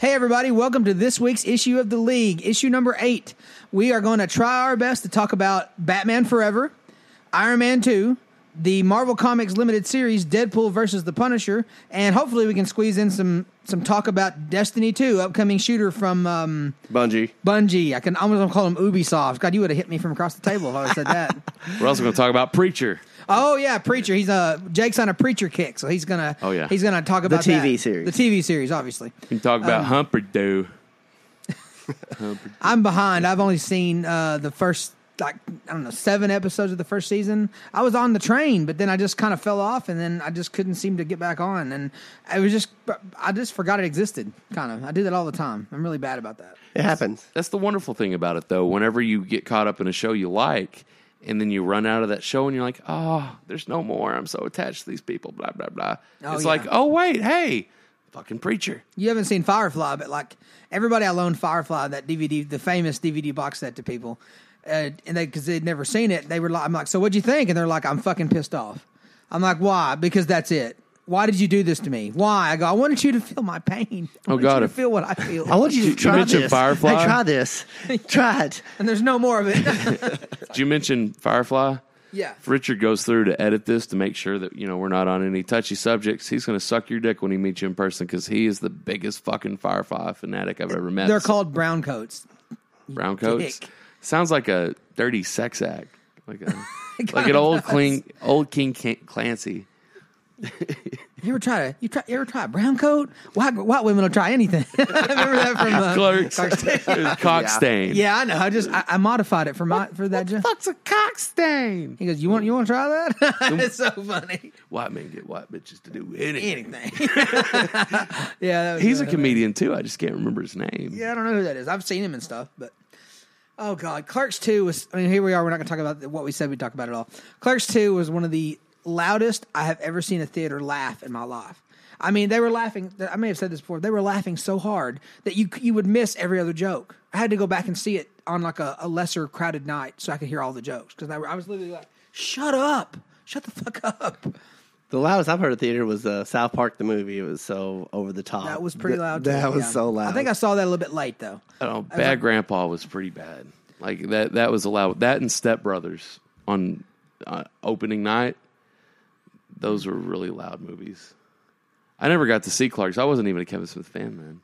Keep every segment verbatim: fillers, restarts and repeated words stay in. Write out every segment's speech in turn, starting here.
Hey, everybody. Welcome to this week's issue of The League, issue number eight. We are going to try our best to talk about Batman Forever, Iron Man two, the Marvel Comics limited series, Deadpool versus the Punisher, and hopefully we can squeeze in some some talk about Destiny two, upcoming shooter from um, Bungie. Bungie. I can almost call him Ubisoft. God, you would have hit me from across the table if I would have said that. We're also going to talk about Preacher. Oh yeah, Preacher. He's a Jake's on a Preacher kick, so he's gonna. Oh yeah, he's gonna talk about the T V that. series. The T V series, obviously. You can talk about Um, Humperdoo. I'm behind. I've only seen uh, the first, like I don't know, seven episodes of the first season. I was on the train, but then I just kind of fell off, and then I just couldn't seem to get back on, and I was just, I just forgot it existed. Kind of. I do that all the time. I'm really bad about that. It happens. That's the wonderful thing about it, though. Whenever you get caught up in a show you like, and then you run out of that show, and you're like, oh, there's no more. I'm so attached to these people, blah, blah, blah. Oh, it's yeah. like, oh, wait, hey, fucking Preacher. You haven't seen Firefly, but like everybody I loaned Firefly, that D V D, the famous D V D box set to people, uh, and they, because they'd never seen it, they were like, I'm like, so what'd you think? And they're like, I'm fucking pissed off. I'm like, why? Because that's it. Why did you do this to me? Why? I go, I wanted you to feel my pain. I Oh, wanted God, you to if- feel what I feel. I want you to You try mentioned this. Firefly? Hey, try this. Try it. And there's no more of it. Did you mention Firefly? Yeah. If Richard goes through to edit this to make sure that, you know, we're not on any touchy subjects, he's going to suck your dick when he meets you in person because he is the biggest fucking Firefly fanatic I've ever met. They're called brown coats. Brown coats. dick. Sounds like a dirty sex act, like a It like kinda an old does. clean old King Clancy. You ever try to you try you ever try a brown coat? White white women will try anything. I remember that from uh, Clerks, Clerks. cock stain. Yeah, I know. I just I, I modified it for my for that. Job. Fuck's a cock stain? He goes, "You want you want to try that?" It's so funny. White men get white bitches to do anything. Anything. Yeah, that was He's a good. comedian too. I just can't remember his name. Yeah, I don't know who that is. I've seen him and stuff, but oh god, Clerks two was. I mean, here we are. We're not going to talk about what we said we'd talk about at all. Clerks two was one of the loudest I have ever seen a theater laugh in my life. I mean, they were laughing. I may have said this before. They were laughing so hard that you you would miss every other joke. I had to go back and see it on like a, a lesser crowded night so I could hear all the jokes because I, I was literally like, "Shut up, shut the fuck up." The loudest I've heard of theater was uh, South Park the movie. It was so over the top. That was pretty Th- loud. That too, was yeah. so loud. I think I saw that a little bit late though. I don't know. Bad Grandpa was pretty bad. Like that. That was allowed. That and Step Brothers on uh, opening night. Those were really loud movies. I never got to see Clark's. I wasn't even a Kevin Smith fan then.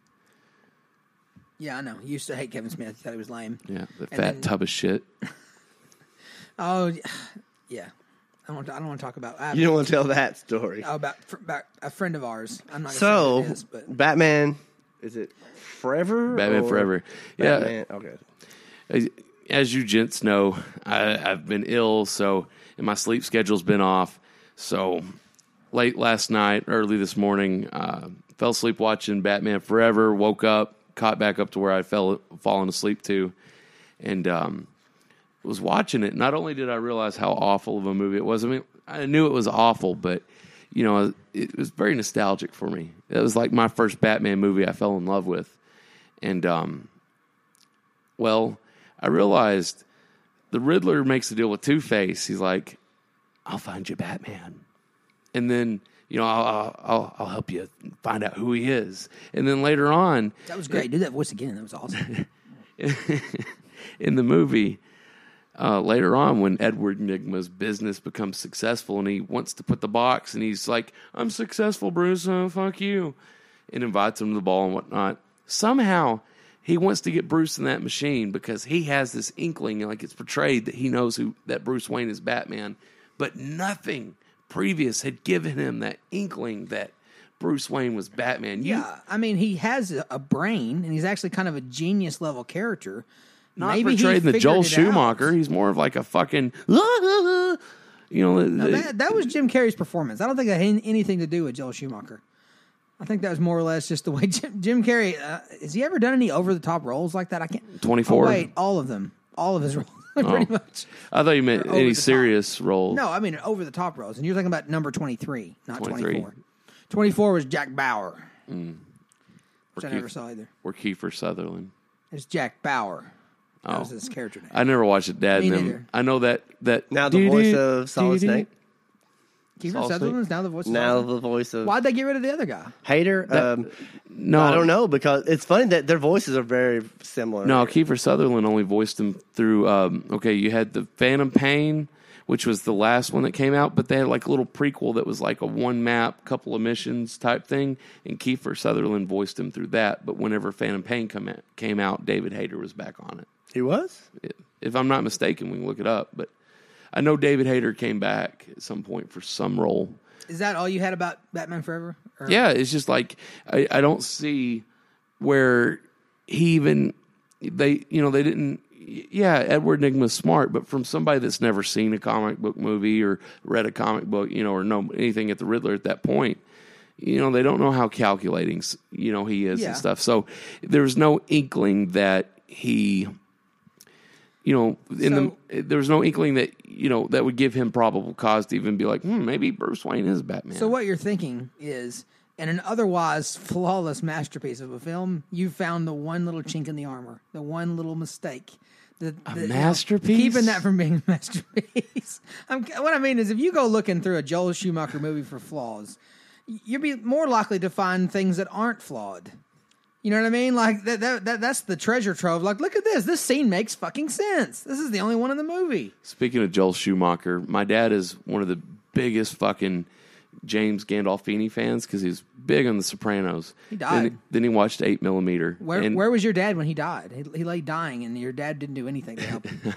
Yeah, I know. You used to hate Kevin Smith. You thought he was lame. Yeah, the And fat then- tub of shit. Oh, yeah. I don't. Want to, I don't want to talk about. I, You don't want to tell that story. oh, about, about a friend of ours. I'm not. Gonna So, say who it is, but Batman, is it Forever? Batman or Forever. Yeah. Batman, okay. As, as you gents know, I, I've been ill, so and my sleep schedule's been off. So late last night, early this morning, uh, fell asleep watching Batman Forever. Woke up, caught back up to where I fell fallen asleep to, and um, was watching it. Not only did I realize how awful of a movie it was, I mean, I knew it was awful, but you know, it was very nostalgic for me. It was like my first Batman movie I fell in love with, and um, well, I realized the Riddler makes a deal with Two-Face. He's like, I'll find you Batman. And then, you know, I'll, I'll, I'll help you find out who he is. And then later on, that was great. Do that voice again. That was awesome. in the movie, uh, later on when Edward Nygma's business becomes successful and he wants to put the box and he's like, I'm successful, Bruce, oh, fuck you. And invites him to the ball and whatnot. Somehow, he wants to get Bruce in that machine because he has this inkling, like it's portrayed, that he knows who that Bruce Wayne is Batman. But nothing previous had given him that inkling that Bruce Wayne was Batman. You, Yeah, I mean, he has a, a brain, and he's actually kind of a genius level character. not Maybe he portrayed in the figured Joel it Schumacher. out. He's more of like a fucking, you know. No, that, that was Jim Carrey's performance. I don't think that had anything to do with Joel Schumacher. I think that was more or less just the way Jim, Jim Carrey. Uh, has he ever done any over the top roles like that? I can't. twenty-four Oh, wait, all of them, all of his roles, pretty Oh. much. I thugh you meant Over any the top. serious roles. No, I mean over the top roles, and you're talking about number twenty-three, not twenty-three. twenty-four. twenty-four was Jack Bauer, Mm. which I Keith- never saw either. Or Kiefer Sutherland. It's Jack Bauer. That Oh. was his character name. I never watched it, Dad. Me and them. neither. I know that that Now the voice of Solid Snake. Kiefer Saul Sutherland's now the voice of Now Saul Sleep? the voice of Why'd they get rid of the other guy? Hater. Um, No, I don't know because it's funny that their voices are very similar. No, Kiefer Sutherland only voiced him through. Um, okay, you had the Phantom Pain, which was the last one that came out, but they had like a little prequel that was like a one map, couple of missions type thing, and Kiefer Sutherland voiced him through that. But whenever Phantom Pain come out, came out, David Hayter was back on it. He was. If I'm not mistaken, we can look it up. But I know David Hayter came back at some point for some role. Is that all you had about Batman Forever? Or? Yeah, it's just like I, I don't see where he even they you know they didn't. Yeah, Edward Nygma's smart, but from somebody that's never seen a comic book movie or read a comic book, you know, or know anything at the Riddler at that point, you know, they don't know how calculating, you know, he is Yeah. and stuff. So there was no inkling that he, you know, in So- the there was no inkling that you know that would give him probable cause to even be like, hmm, maybe Bruce Wayne is Batman. So what you're thinking is, in an otherwise flawless masterpiece of a film, you found the one little chink in the armor, the one little mistake. The, A the- you know, masterpiece? keeping that from being a masterpiece. I'm, what I mean is, if you go looking through a Joel Schumacher movie for flaws, you'd be more likely to find things that aren't flawed. You know what I mean? Like that, that, that that's the treasure trove. Like, look at this. This scene makes fucking sense. This is the only one in the movie. Speaking of Joel Schumacher, my dad is one of the biggest fucking James Gandolfini fans because he's big on The Sopranos. He died. Then, then he watched eight millimeter. Where and, where was your dad when he died? He, he lay dying, and your dad didn't do anything to help him.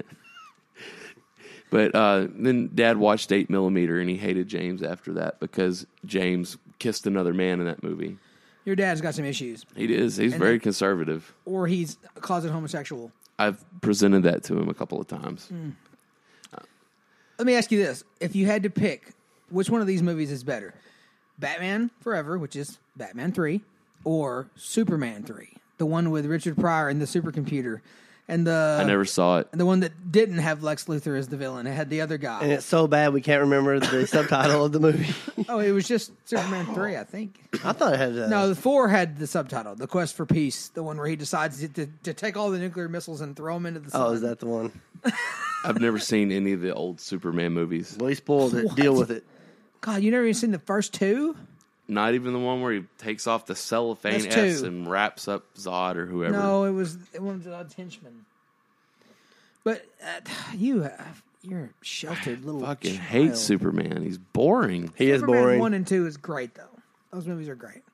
But uh, then Dad watched eight millimeter, and he hated James after that because James kissed another man in that movie. Your dad's got some issues, He is. He's And very then- conservative. or he's a closet homosexual. I've presented that to him a couple of times. Mm. Let me ask you this: if you had to pick, which one of these movies is better? Batman Forever, which is Batman three, or Superman three, the one with Richard Pryor and the supercomputer, and the I never saw it. the one that didn't have Lex Luthor as the villain. It had the other guy. And it's so bad we can't remember the subtitle of the movie. Oh, it was just Superman three, I think. I thought it had. Uh, No, the four had the subtitle, "The Quest for Peace," the one where he decides to, to, to take all the nuclear missiles and throw them into the sun. Oh, is that the one? I've never seen any of the old Superman movies. Well, he spoiled it. What? Deal with it. God, you never even seen the first two? Not even the one where he takes off the cellophane That's S two. and wraps up Zod or whoever. No, it was it was Zod's henchman. But uh, you, uh, you're a sheltered little. Fucking child. hate Superman. He's boring. He is Superman boring. One and two is great though. Those movies are great.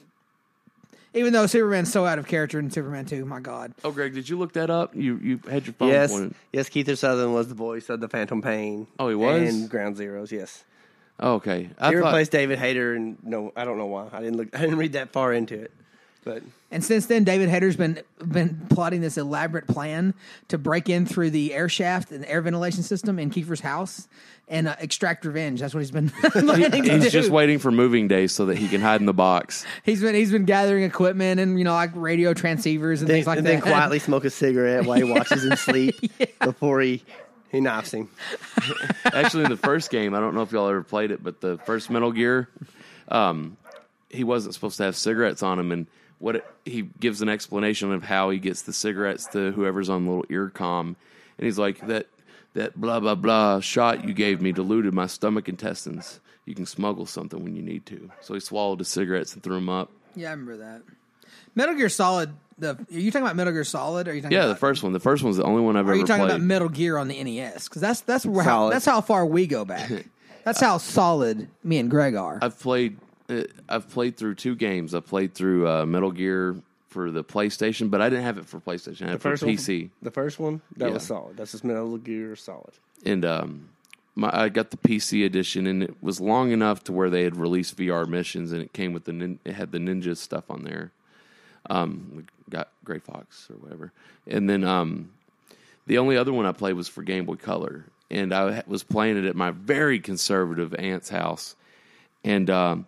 Even though Superman's so out of character in Superman two, my God. Oh, Greg, did you look that up? You you had your phone Yes, pointed. yes. Keith Sutherland was the voice of the Phantom Pain. Oh, he was? And Ground Zeroes. Yes, Oh, okay. I he thought, replaced David Hayter, and no, I don't know why. I didn't look. I didn't read that far into it, but And since then, David Hayter's been been plotting this elaborate plan to break in through the air shaft and air ventilation system in Kiefer's house and uh, extract revenge. That's what he's been planning to do. he's just waiting for moving day so that he can hide in the box. He's been he's been gathering equipment and you know like radio transceivers and then, things like and that. then quietly smoke a cigarette while he watches him sleep before he he knifes him. Actually, in the first game, I don't know if y'all ever played it, but the first Metal Gear, um, he wasn't supposed to have cigarettes on him, and what it, he gives an explanation of how he gets the cigarettes to whoever's on the little ear comm, and he's like that that blah blah blah shot you gave me diluted my stomach intestines. You can smuggle something when you need to. So he swallowed the cigarettes and threw them up. Yeah, I remember that. Metal Gear Solid. The are you talking about Metal Gear Solid? Or are you talking Yeah, about, the first one. The first one's the only one I've Are ever you talking played. about Metal Gear on the N E S? Because that's that's where how, Solid. that's how far we go back. That's how solid me and Greg are. I've played. Uh, I've played through two games. I played through uh, Metal Gear for the PlayStation, but I didn't have it for PlayStation. I had it for P C. one, the first one that Yeah. was solid. That's just Metal Gear Solid. And um, my, I got the P C edition, and it was long enough to where they had released V R missions, and it came with the nin- it had the ninja stuff on there. Um, we got Gray Fox or whatever, and then um, the only other one I played was for Game Boy Color, and I ha- was playing it at my very conservative aunt's house, and um,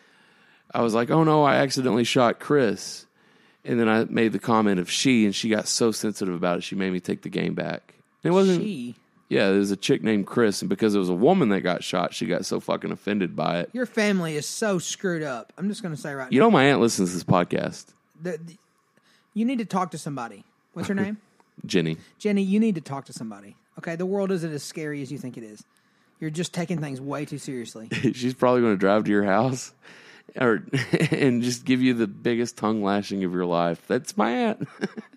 I was like, "Oh no, I accidentally shot Chris," and then I made the comment of she, and she got so sensitive about it, she made me take the game back. And it wasn't. She, Yeah, there's a chick named Chris, and because it was a woman that got shot, she got so fucking offended by it. your family is so screwed up. I'm just going to say right You know, my aunt listens to this podcast, now, the, the, you need to talk to somebody. What's her name? Jenny. Jenny. You need to talk to somebody. Okay, the world isn't as scary as you think it is. You're just taking things way too seriously. She's probably going to drive to your house or and just give you the biggest tongue lashing of your life. That's my aunt.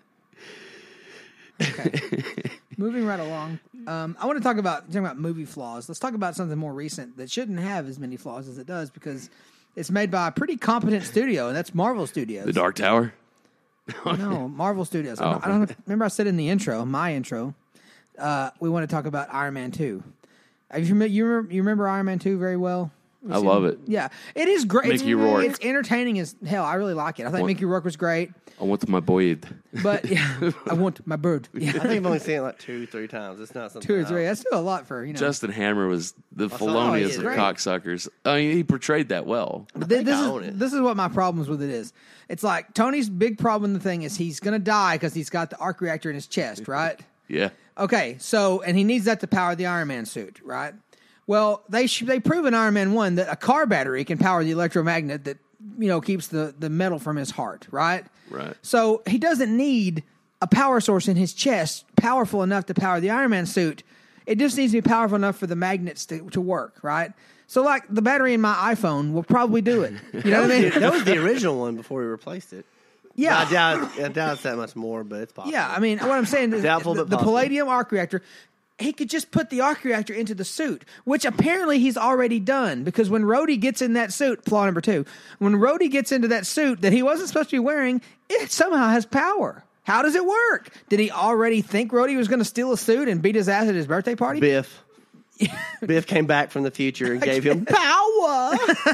Okay. Moving right along. Um, I want to talk about talking about movie flaws. Let's talk about something more recent that shouldn't have as many flaws as it does because it's made by a pretty competent studio, and that's Marvel Studios. The Dark Tower? No, Marvel Studios. Oh. I don't remember I said in the intro, my intro, uh, we want to talk about Iron Man two. Have you, you, remember, you remember Iron Man two very well? I love it. Yeah, it is great. Mickey it's, Rourke. It's entertaining as hell. I really like it. I think What? Mickey Rourke was great, I want my boy. but yeah, I want my bird. Yeah. I think I've only seen it like two, three times. It's not something Two or three. I- That's still a lot for, you know. Justin Hammer was the saw- Felonious oh, of he's great. cocksuckers. I mean, he portrayed that well. But I thi- think this I is own it. this is what my problems with it is. It's like Tony's big problem with the thing is he's going to die because he's got the arc reactor in his chest, right? Yeah. Okay, so and he needs that to power the Iron Man suit, right? Well, they sh- they prove in Iron Man one that a car battery can power the electromagnet that you know keeps the, the metal from his heart, right? Right. So he doesn't need a power source in his chest powerful enough to power the Iron Man suit. It just needs to be powerful enough for the magnets to, to work, right? So like the battery in my iPhone will probably do it. You know what I mean? That was the original one before we replaced it. Yeah. I doubt, I doubt it's that much more, but it's possible. Yeah, I mean, what I'm saying is Doubtful, the, but the possible. palladium arc reactor, he could just put the arc reactor into the suit, which apparently he's already done because when Rhodey gets in that suit, flaw number two, when Rhodey gets into that suit that he wasn't supposed to be wearing, it somehow has power. How does it work? Did he already think Rhodey was going to steal a suit and beat his ass at his birthday party? Biff. Biff came back from the future and gave him power.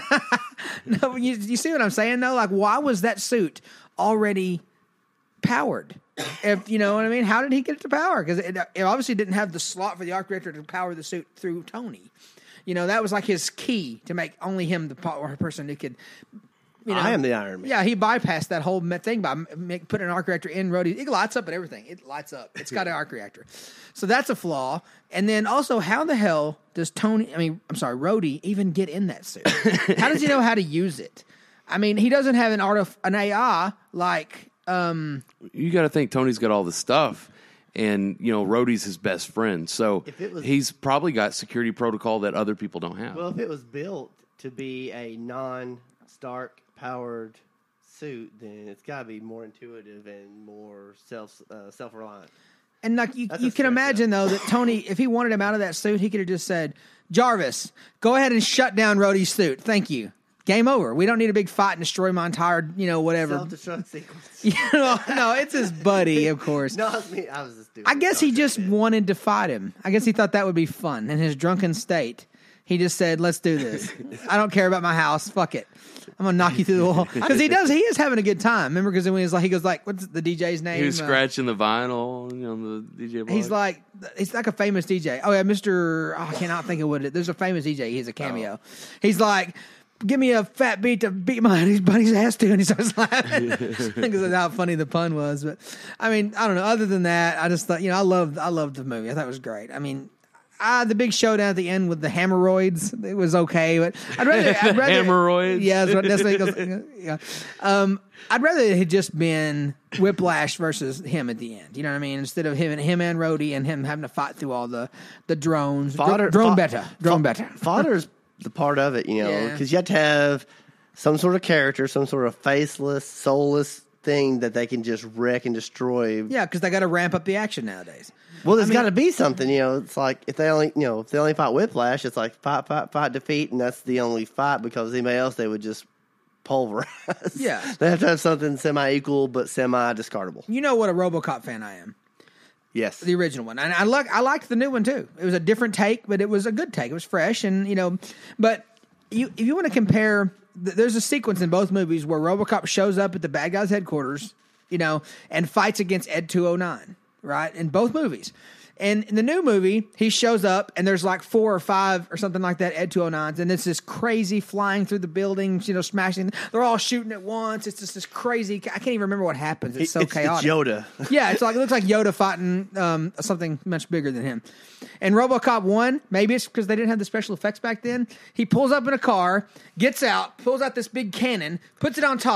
No, you, you see what I'm saying though? Like, why was that suit already powered? If you know what I mean, how did he get it to power? Because it, it obviously didn't have the slot for the arc reactor to power the suit through Tony. You know, that was like his key to make only him the power person who could. You know, I am the Iron Man. Yeah, he bypassed that whole me- thing by make, putting an arc reactor in Rhodey. It lights up and everything. It lights up. It's got an arc reactor. So that's a flaw. And then also, how the hell does Tony, I mean, I'm sorry, Rhodey even get in that suit? How does he know how to use it? I mean, he doesn't have an art of an A I like. Um, You got to think Tony's got all the stuff. And, you know, Rhodey's his best friend. So If it was- he's probably got security protocol that other people don't have. Well, if it was built to be a non-Stark powered suit, then it's got to be more intuitive and more self uh, self reliant. And like you, That's you a can stretch, imagine though that Tony, if he wanted him out of that suit, he could have just said, "Jarvis, go ahead and shut down Rhodey's suit. Thank you. Game over. We don't need a big fight and destroy my entire, you know, whatever." Self destruct sequence. You know, no, it's his buddy, of course. No, I was, me. I was just doing. I guess he just Won. wanted to fight him. I guess he thought that would be fun. In his drunken state, he just said, "Let's do this. I don't care about my house. Fuck it. I'm gonna knock you through the wall." Because he does. He is having a good time. Remember, because when he's like, he goes like, "What's the D J's name?" he was Uh, scratching the vinyl you know, on the D J box. He's like, he's like a famous D J. Oh yeah, Mister Oh, I cannot think of what it. There's a famous D J. He has a cameo. He's like, "Give me a fat beat to beat my buddy's ass to," and he starts laughing because of how funny the pun was. But I mean, I don't know. Other than that, I just thought, you know, I loved, I loved the movie. I thought it was great. I mean. Ah, the big showdown at the end with the hemorrhoids, it was okay, but I'd rather, I'd rather Hemorrhoids? Yeah, that's what, that's what he goes, yeah. Um, I'd rather it had just been Whiplash versus him at the end. You know what I mean? Instead of him and him and Rhodey and him having to fight through all the the drones, Fodder, drone fo- better, drone fo- better. Fodder's the part of it, you know, Yeah. because you have to have some sort of character, some sort of faceless, soulless thing that they can just wreck and destroy. Yeah, because they got to ramp up the action nowadays. Well, there's I mean- got to be something, you know. It's like if they only, you know, if they only fight Whiplash, it's like fight, fight, fight, defeat, and that's the only fight because anybody else they would just pulverize. Yeah. They have to have something semi-equal but semi-discardable. You know what a RoboCop fan I am. Yes. The original one, and I like I liked the new one too. It was a different take, but it was a good take. It was fresh, and you know, but you if you want to compare, th- there's a sequence in both movies where RoboCop shows up at the bad guys' headquarters, you know, and fights against Ed two oh nine, right? In both movies. And in the new movie, he shows up, and there's like four or five or something like that Ed two oh nines, and it's this crazy flying through the buildings, you know, smashing. They're all shooting at once. It's just this crazy. I can't even remember what happens. It's so it's, chaotic. It's Yoda. Yeah, it's like it looks like Yoda fighting um, something much bigger than him. And RoboCop one, maybe it's because they didn't have the special effects back then. He pulls up in a car, gets out, pulls out this big cannon, puts it on top,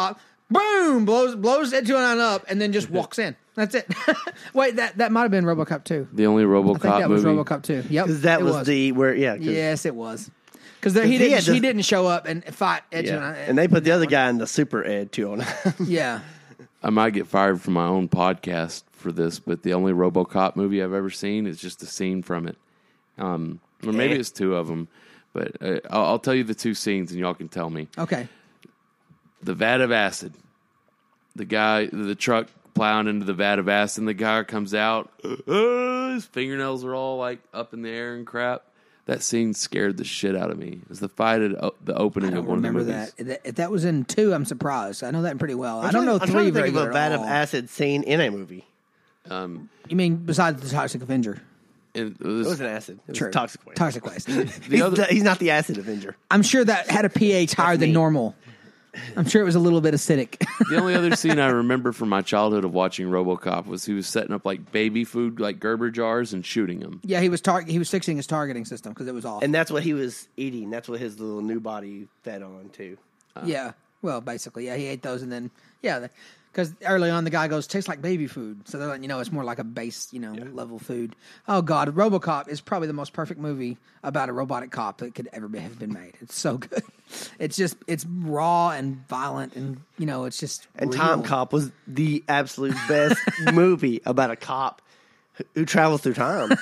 boom, blows blows Ed two oh nine up, and then just walks in. That's it. Wait, that, that might have been RoboCop two. The only RoboCop I think that movie. was RoboCop two. Yep, Because that it was, the where yeah. 'cause- yes, it was. Because he he didn't had to- he didn't show up and fight Ed two oh yeah. nine. And they put the other guy in the Super Ed two oh nine. yeah. I might get fired from my own podcast for this, but the only RoboCop movie I've ever seen is just a scene from it. Um, or maybe Eh. it's two of them, but uh, I'll, I'll tell you the two scenes and y'all can tell me. Okay. The vat of acid. The guy, the truck plowing into the vat of acid, and the guy comes out. Uh, his fingernails are all like up in the air and crap. That scene scared the shit out of me. It was the fight at o- the I opening don't of one remember of the movies. that. If that. If that was in two, I'm surprised. I know that pretty well. I I'm don't know trying- three I'm trying to very think of good a vat at of all. acid scene in a movie. Um, You mean besides the Toxic Avenger? and it It was, wasn't acid. It was True. toxic waste. Toxic waste. He's, other- the- he's not the acid Avenger. I'm sure that had a pH higher than me. normal. I'm sure it was a little bit acidic. the only other scene I remember from my childhood of watching RoboCop was he was setting up like baby food, like Gerber jars, and shooting them. yeah, he was tar- he was fixing his targeting system because it was off. And that's what he was eating. That's what his little new body fed on, too. yeah, well, basically, yeah, he ate those, and then yeah, because early on the guy goes, tastes like baby food, so they're letting you know it's more like a base, you know, level food. Oh God, RoboCop is probably the most perfect movie about a robotic cop that could ever be, have been made. It's so good. It's just it's raw and violent, and you know, it's just And real. Time Cop was the absolute best movie about a cop who, who travels through time.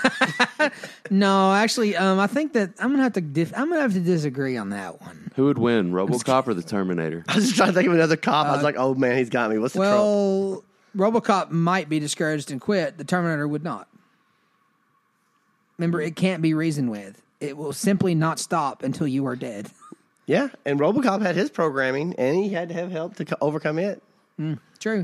No, actually, um, I think that I'm gonna have to dif- I'm gonna have to disagree on that one. Who would win, RoboCop or the Terminator? I was just trying to think of another cop. I was like, oh, man, he's got me. What's the trump? Well, RoboCop might be discouraged and quit. The Terminator would not. Remember, it can't be reasoned with. It will simply not stop until you are dead. Yeah, and RoboCop had his programming, and he had to have help to co- overcome it. True.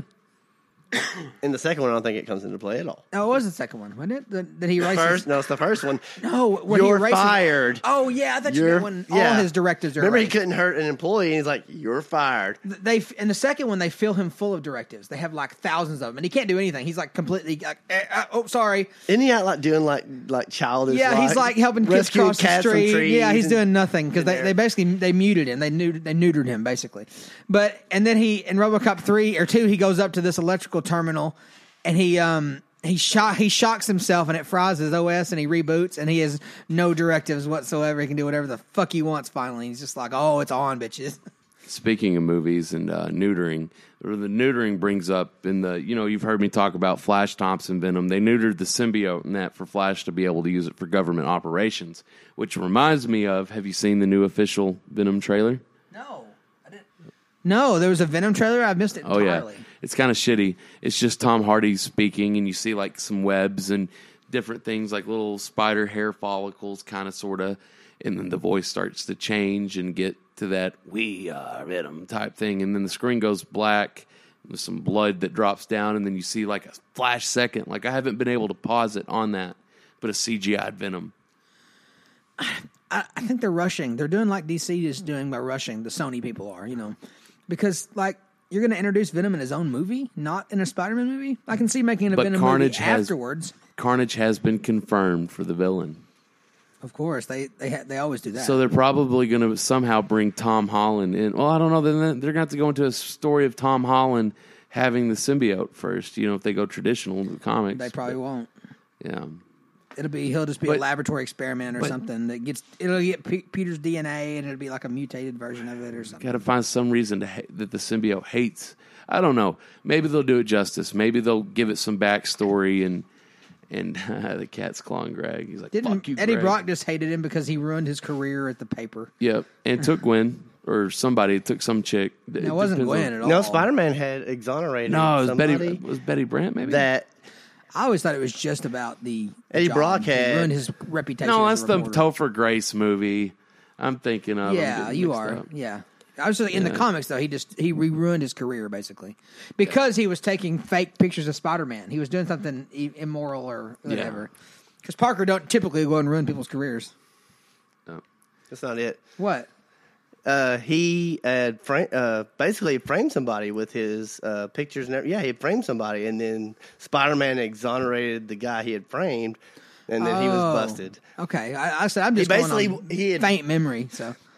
In the second one, I don't think it comes into play at all. Oh, it was the second one, wasn't it? That, that he races. First, no, it's the first one. No, when You're he races. fired. Oh yeah, I thought you You're- meant when all yeah. his directives are. Remember, he erased. couldn't hurt an employee, and he's like, "You're fired." They in the second one they fill him full of directives. They have like thousands of them, and he can't do anything. He's like completely. Like, eh, uh, oh, sorry. Isn't he out like doing like like childish? Yeah, he's like helping kids rescuing cross the cats from street. trees Yeah, he's and- doing nothing because in they, there. they basically they muted him. They neutered, they neutered him basically. But and then he in RoboCop three or two, he goes up to this electrical terminal and he um he shock he shocks himself and it fries his O S and he reboots and he has no directives whatsoever. He can do whatever the fuck he wants. Finally, he's just like, oh, it's on, bitches. Speaking of movies and uh, neutering, or the neutering brings up in the, you know, you've heard me talk about Flash Thompson Venom. They neutered the symbiote in that for Flash to be able to use it for government operations, which reminds me of, have you seen the new official Venom trailer? No, I didn't. No, there was a Venom trailer. I missed it Oh, entirely. yeah. It's kind of shitty. It's just Tom Hardy speaking, and you see like some webs and different things like little spider hair follicles, kind of, sort of, and then the voice starts to change and get to that "we are Venom" type thing, and then the screen goes black with some blood that drops down, and then you see like a flash second. Like I haven't been able to pause it on that, but a C G I'd Venom. I, I think they're rushing. They're doing like D C is doing by rushing. The Sony people are, you know, because like you're going to introduce Venom in his own movie, not in a Spider-Man movie. I can see making a But Venom Carnage movie has- afterwards. Carnage has been confirmed for the villain. Of course, they they ha- they always do that. So they're probably going to somehow bring Tom Holland in. Well, I don't know. Then they're going to have to go into a story of Tom Holland having the symbiote first. You know, if they go traditional in the comics, they probably but, won't. Yeah, It'll be he'll just be a But- laboratory experiment or but- something that gets it'll get P- Peter's D N A and it'll be like a mutated version of it or something. got to find some reason to ha- that the symbiote hates. I don't know. Maybe they'll do it justice. Maybe they'll give it some backstory and and the cat's clawing Greg. He's like, Didn't "Fuck you, Eddie Greg." Brock just hated him because he ruined his career at the paper? Yep, and it took Gwen or somebody. It took some chick. No, it wasn't Gwen at all. No, Spider-Man had exonerated No, it was somebody Betty. Was Betty Brant maybe? that I always thought it was just about the Eddie job. Brock He had- ruined his reputation. No, as that's a the reporter. Topher Grace movie. I'm thinking of. I'm Yeah, getting you mixed are. up. Yeah, I was just, in the Yeah. comics though. He just he re- ruined his career basically because he was taking fake pictures of Spider-Man. He was doing something i- immoral or whatever. Because Parker don't typically go and ruin people's careers. that's not it. What? Uh, he had fra- uh, basically framed somebody with his uh, pictures. And every- yeah, he had framed somebody, and then Spider-Man exonerated the guy he had framed, and then he was Oh. busted. Okay, I, I said I'm just He basically- going on he had- faint memory. So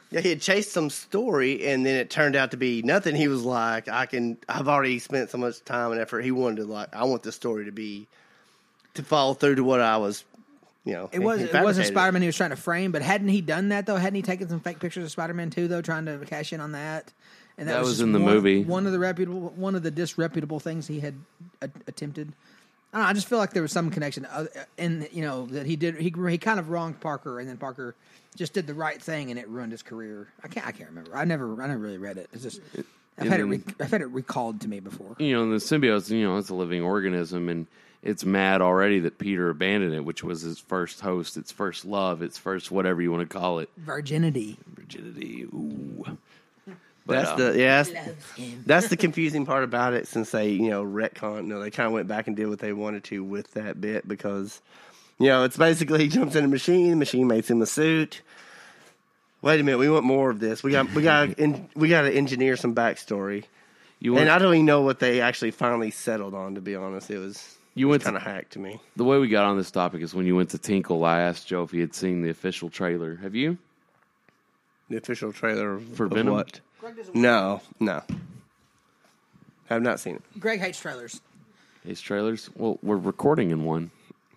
Yeah, he had chased some story, and then it turned out to be nothing. He was like, I can, I've already spent so much time and effort. He wanted to, like, I want this story to be, to follow through to what I was, you know. It, was, it wasn't Spider-Man he was trying to frame, but hadn't he done that, though? Hadn't he taken some fake pictures of Spider-Man two, though, trying to cash in on that? And that, That was, was just in the one, movie. One of the reputable, one of the disreputable things he had a, attempted. I don't know, I just feel like there was some connection, uh, and you know that he did. He he kind of wronged Parker, and then Parker just did the right thing, and it ruined his career. I can't. I can't remember. I never. I never really read it. It's just. I've had it. Re- I've had it recalled to me before. You know, the symbiote, you know, it's a living organism, and it's mad already that Peter abandoned it, which was his first host, its first love, its first whatever you want to call it. Virginity. Virginity. Ooh. But, That's uh, the yeah. That's, that's the confusing part about it. Since they you know retcon, you know, they kind of went back and did what they wanted to with that bit because you know it's basically he jumps in a machine, the machine makes him a suit. Wait a minute, we want more of this. We got we got in, we got to engineer some backstory. You went, and I don't even know what they actually finally settled on. To be honest, it was you went kind of hacked to me. The way we got on this topic is when you went to Tinkle. I asked Joe if he had seen the official trailer. Have you? The official trailer For of Venom? what? No, no. I've not seen it. Greg hates trailers. These trailers? Well, we're recording in one.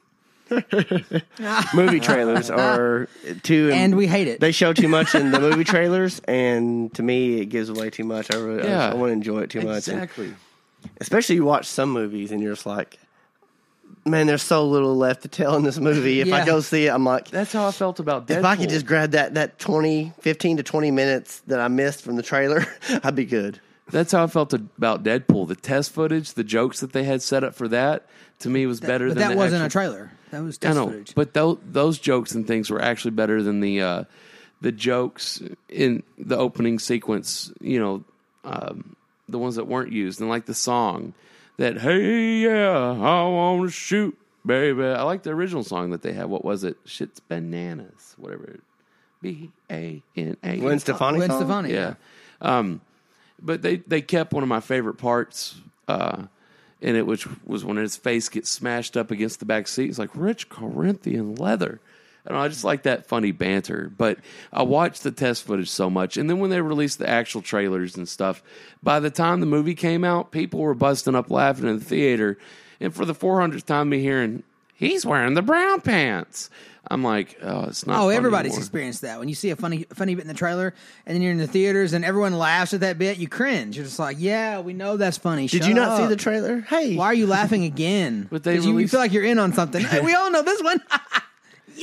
Movie trailers are too, And we hate it. They show too much in the movie trailers, and to me, it gives away too much. I really, Yeah. I, I want to enjoy it too much. And Exactly. especially you watch some movies, and you're just like, man, there's so little left to tell in this movie. If Yeah. I go see it, I'm like, That's how I felt about Deadpool. if I could just grab that that twenty, fifteen to twenty minutes that I missed from the trailer, I'd be good. That's how I felt about Deadpool. The test footage, the jokes that they had set up for that, to me was better but than that the wasn't actual, a trailer. That was I test know, footage. but those, those jokes and things were actually better than the uh, the jokes in the opening sequence. You know, um, the ones that weren't used, and like the song that "Hey yeah, I want to shoot, baby." I like the original song that they had. What was it? Shit's bananas, whatever. B A N A. Gwen Stefani. Gwen song? Stefani. Yeah. Um, but they, they kept one of my favorite parts uh, in it, which was when his face gets smashed up against the back seat. It's like rich Corinthian leather. I don't know, I just like that funny banter. But I watched the test footage so much. And then when they released the actual trailers and stuff, by the time the movie came out, people were busting up laughing in the theater. And for the four hundredth time, me hearing, he's wearing the brown pants. I'm like, oh, it's not. Oh, fun everybody's anymore. experienced that. When you see a funny funny bit in the trailer, and then you're in the theaters, and everyone laughs at that bit, you cringe. You're just like, yeah, we know that's funny. Did Shut you not up. see the trailer? Hey, Why are you laughing again? But they 'Cause you, you released- feel like you're in on something. Hey, we all know this one. Yeah.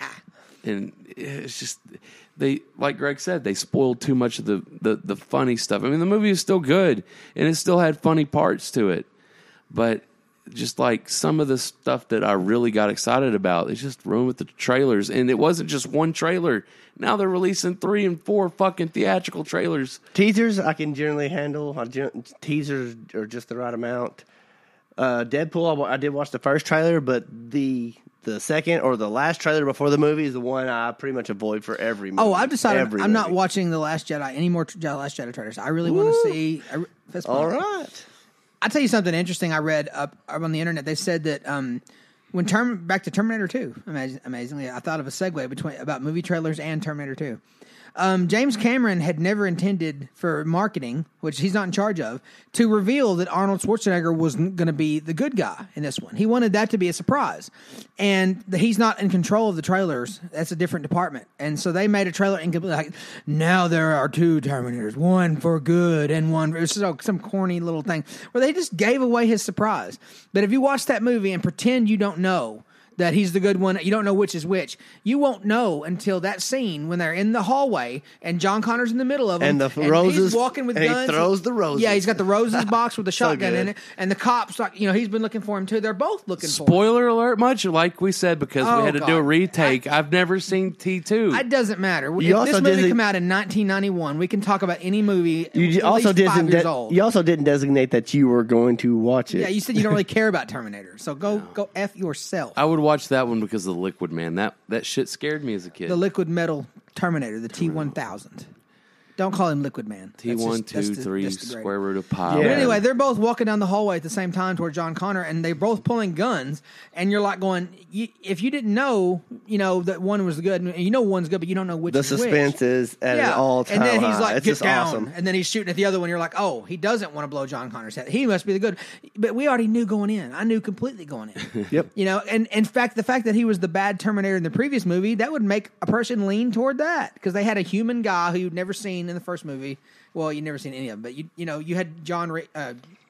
And it's just they, like Greg said, they spoiled too much of the, the, the funny stuff. I mean, the movie is still good, and it still had funny parts to it, but just like some of the stuff that I really got excited about, it's just ruined with the trailers. And it wasn't just one trailer. Now they're releasing three and four fucking theatrical trailers. teasers I can generally handle. I gen- teasers are just the right amount. Uh, Deadpool, I, wa- I did watch the first trailer, but the the second or the last trailer before the movie is the one I pretty much avoid for every movie. Oh, I've decided Every I'm not movie. watching The Last Jedi any more t- Last Jedi trailers. I really want to see. I, re- fist All bump. right. I'll tell you something interesting I read up, up on the internet. They said that um, when term back to Terminator two, amaz- amazingly, I thought of a segue between about movie trailers and Terminator two. Um, James Cameron had never intended for marketing, which he's not in charge of, to reveal that Arnold Schwarzenegger was going to be the good guy in this one. He wanted that to be a surprise. And the, he's not in control of the trailers. That's a different department. And so they made a trailer and like, now there are two Terminators, one for good and one for so, some corny little thing where they just gave away his surprise. But if you watch that movie and pretend you don't know that he's the good one, you don't know which is which, you won't know until that scene when they're in the hallway and John Connor's in the middle of them. And the roses- he's walking with and he guns. throws the roses. Yeah, he's got the roses box with the So shotgun good. in it. And the cops, like, you know, he's been looking for him too. They're both looking for him. Spoiler alert, much like we said, because Oh, we had to God. do a retake. I, have never seen T two. It doesn't matter. You if also this movie desi- came out in nineteen ninety-one, we can talk about any movie. You at also least five didn't. years De- old. you also didn't designate that you were going to watch it. Yeah, you said you don't really care about Terminator, so go go f yourself. I would watch that one because of the Liquid Man. That that shit scared me as a kid. The liquid metal Terminator, the T one thousand. Don't call him Liquid Man. T one, two, three, square root of pi. Yeah. But anyway, they're both walking down the hallway at the same time toward John Connor, and they're both pulling guns. And you're like going, you, if you didn't know, you know that one was good, and you know one's good, but you don't know which. The is suspense which. is at Yeah, an all time and then he's high. like, It's "Get just down!" awesome. And then he's shooting at the other one. You're like, "Oh, he doesn't want to blow John Connor's head. He must be the good." But we already knew going in. I knew completely going in. Yep. You know, and in fact, the fact that he was the bad Terminator in the previous movie, that would make a person lean toward that because they had a human guy who you'd never seen in the first movie. Well, you'd never seen any of them, but you you know you had John. Re- uh,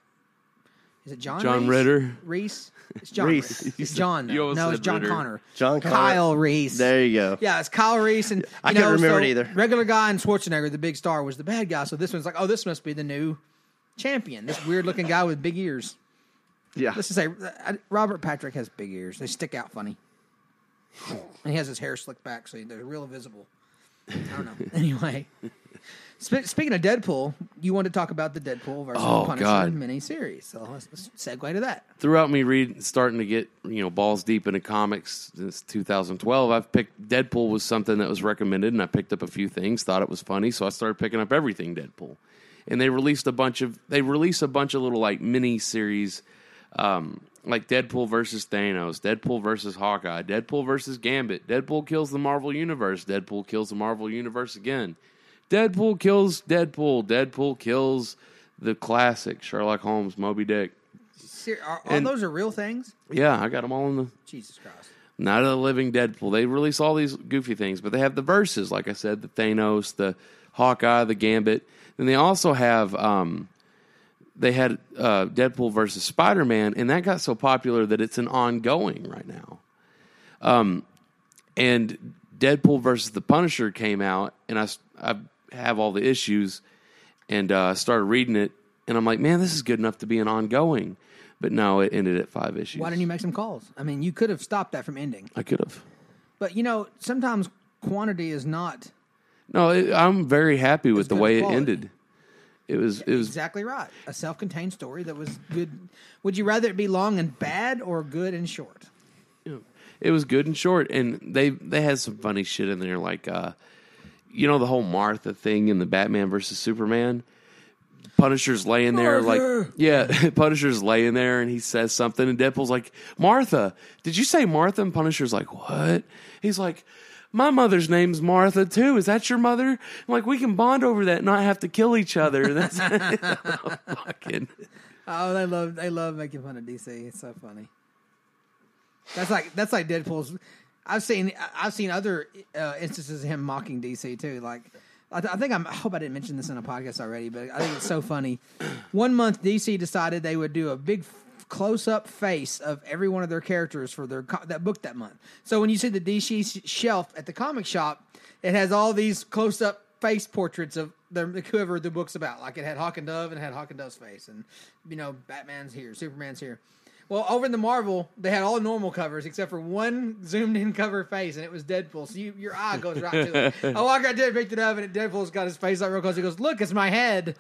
is it John? John Reese? Reeder? Reese. It's John Reese. Reese. It's John. You No, almost no it's said John Ritter. Connor. John Connor. Kyle Reese. There you go. Yeah, it's Kyle Reese, and you I can't know, remember so it either. Regular guy and Schwarzenegger, the big star, was the bad guy. So this one's like, oh, this must be the new champion. This weird looking guy with big ears. Yeah. Let's just say uh, Robert Patrick has big ears. They stick out funny, and he has his hair slicked back, so they're real visible. I don't know. Anyway, sp- speaking of Deadpool, you want to talk about the Deadpool versus Oh, Punisher God. miniseries. So let's, let's segue to that. Throughout me reading, starting to get you know balls deep into comics since two thousand twelve, I've picked Deadpool was something that was recommended, and I picked up a few things, thought it was funny, so I started picking up everything Deadpool. And they released a bunch of they released a bunch of little like mini series, um, like Deadpool versus Thanos, Deadpool versus Hawkeye, Deadpool versus Gambit, Deadpool kills the Marvel Universe, Deadpool kills the Marvel Universe again, Deadpool kills Deadpool, Deadpool kills the classic Sherlock Holmes, Moby Dick. Ser- are, all And- those are real things? Yeah, I got them all in the Jesus Christ. Not a living Deadpool. They release all these goofy things, but they have the verses, like I said, the Thanos, the Hawkeye, the Gambit. Then they also have, um, they had uh, Deadpool versus Spider-Man, and that got so popular that it's an ongoing right now. Um, and Deadpool versus the Punisher came out, and I, I have all the issues, and uh, started reading it, and I'm like, man, this is good enough to be an ongoing. But no, it ended at five issues. Why didn't you make some calls? I mean, you could have stopped that from ending. I could have. But, you know, sometimes quantity is not No, it, I'm very happy with It's the good way it quality. ended. It was it was exactly right. A self-contained story that was good. Would you rather it be long and bad or good and short? it was good and short, and they they had some funny shit in there, like uh, you know the whole Martha thing in the Batman versus Superman. Punisher's laying there Martha! like yeah, Punisher's laying there and he says something and Deadpool's like, Martha, did you say Martha? And Punisher's like, what? He's like, my mother's name's Martha too. Is that your mother? I'm like, we can bond over that and not have to kill each other. That's fucking. Oh, they love they love making fun of D C. It's so funny. That's like that's like Deadpool's. I've seen I've seen other uh, instances of him mocking D C too. Like I, th- I think I'm, I hope I didn't mention this in a podcast already, but I think it's so funny. One month D C decided they would do a big close up face of every one of their characters for their co- that book that month. So when you see the D C shelf at the comic shop, it has all these close up face portraits of the, whoever the book's about. Like it had Hawk and Dove and it had Hawk and Dove's face, and you know Batman's here, Superman's here. Well, over in the Marvel, they had all normal covers except for one zoomed-in cover face, and it was Deadpool. So you, your eye goes right to it. I walk right there, picked it up, and Deadpool's got his face up real close. He goes, "Look, it's my head."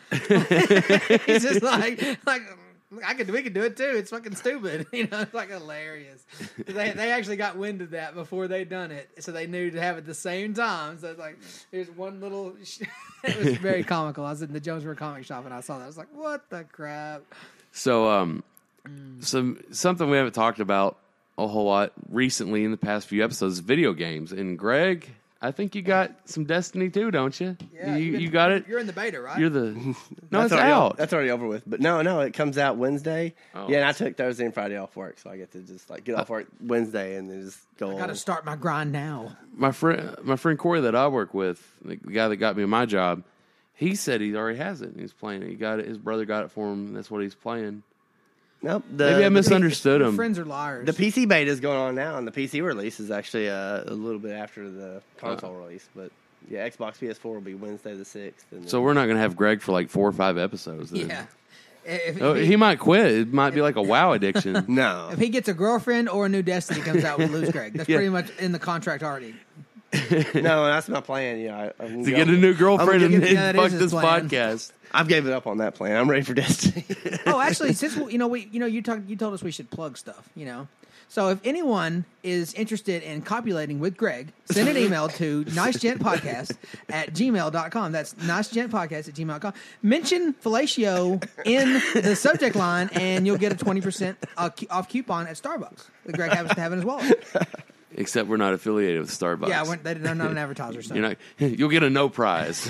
He's just like, like I could, we could do it too. It's fucking stupid, you know. It's like hilarious. They they actually got wind of that before they'd done it, so they knew to have it at the same time. So it's like there's one little. It was very comical. I was in the Jonesboro comic shop and I saw that. I was like, "What the crap?" So, um, some something we haven't talked about a whole lot recently in the past few episodes is video games. And Greg, I think you got some Destiny too, don't you? Yeah, you, you've you been- got it. You're in the beta, right? You're the no, That's it's already out. That's already over with. But no, no, it comes out Wednesday. Oh. Yeah, and I took Thursday and Friday off work, so I get to just like get off work Wednesday and then just go I on. got to start my grind now. My friend, my friend Corey that I work with, the guy that got me my job, he said he already has it. And he's playing it. He got it. His brother got it for him. And that's what he's playing. Nope. The, Maybe I the misunderstood Your him. friends are liars. The P C beta is going on now, and the P C release is actually uh, a little bit after the console Uh. release. But yeah, Xbox P S four will be Wednesday the sixth. And So we're not going to have Greg for like four or five episodes. Then. yeah. If, Oh, if he might quit. It might be like a WoW addiction. no, If he gets a girlfriend or a new Destiny comes out, we'll lose Greg. That's Yeah. pretty much in the contract already. No, that's my plan. Yeah, I, I'm To get a new girlfriend I'm and, gonna get- and that fuck is this his plan. podcast. I've gave it up on that plan. I'm ready for Destiny. Oh, actually, since we, you know we you know you talked you told us we should plug stuff. You know, so if anyone is interested in copulating with Greg, send an email to nicegentpodcast at gmail dot com. That's nicegentpodcast at gmail dot com. Mention fellatio in the subject line, and you'll get a twenty percent off coupon at Starbucks that Greg happens to have in his wallet. Except we're not affiliated with Starbucks. Yeah, we're, they're not an advertiser. So. You're not. You'll get a no prize.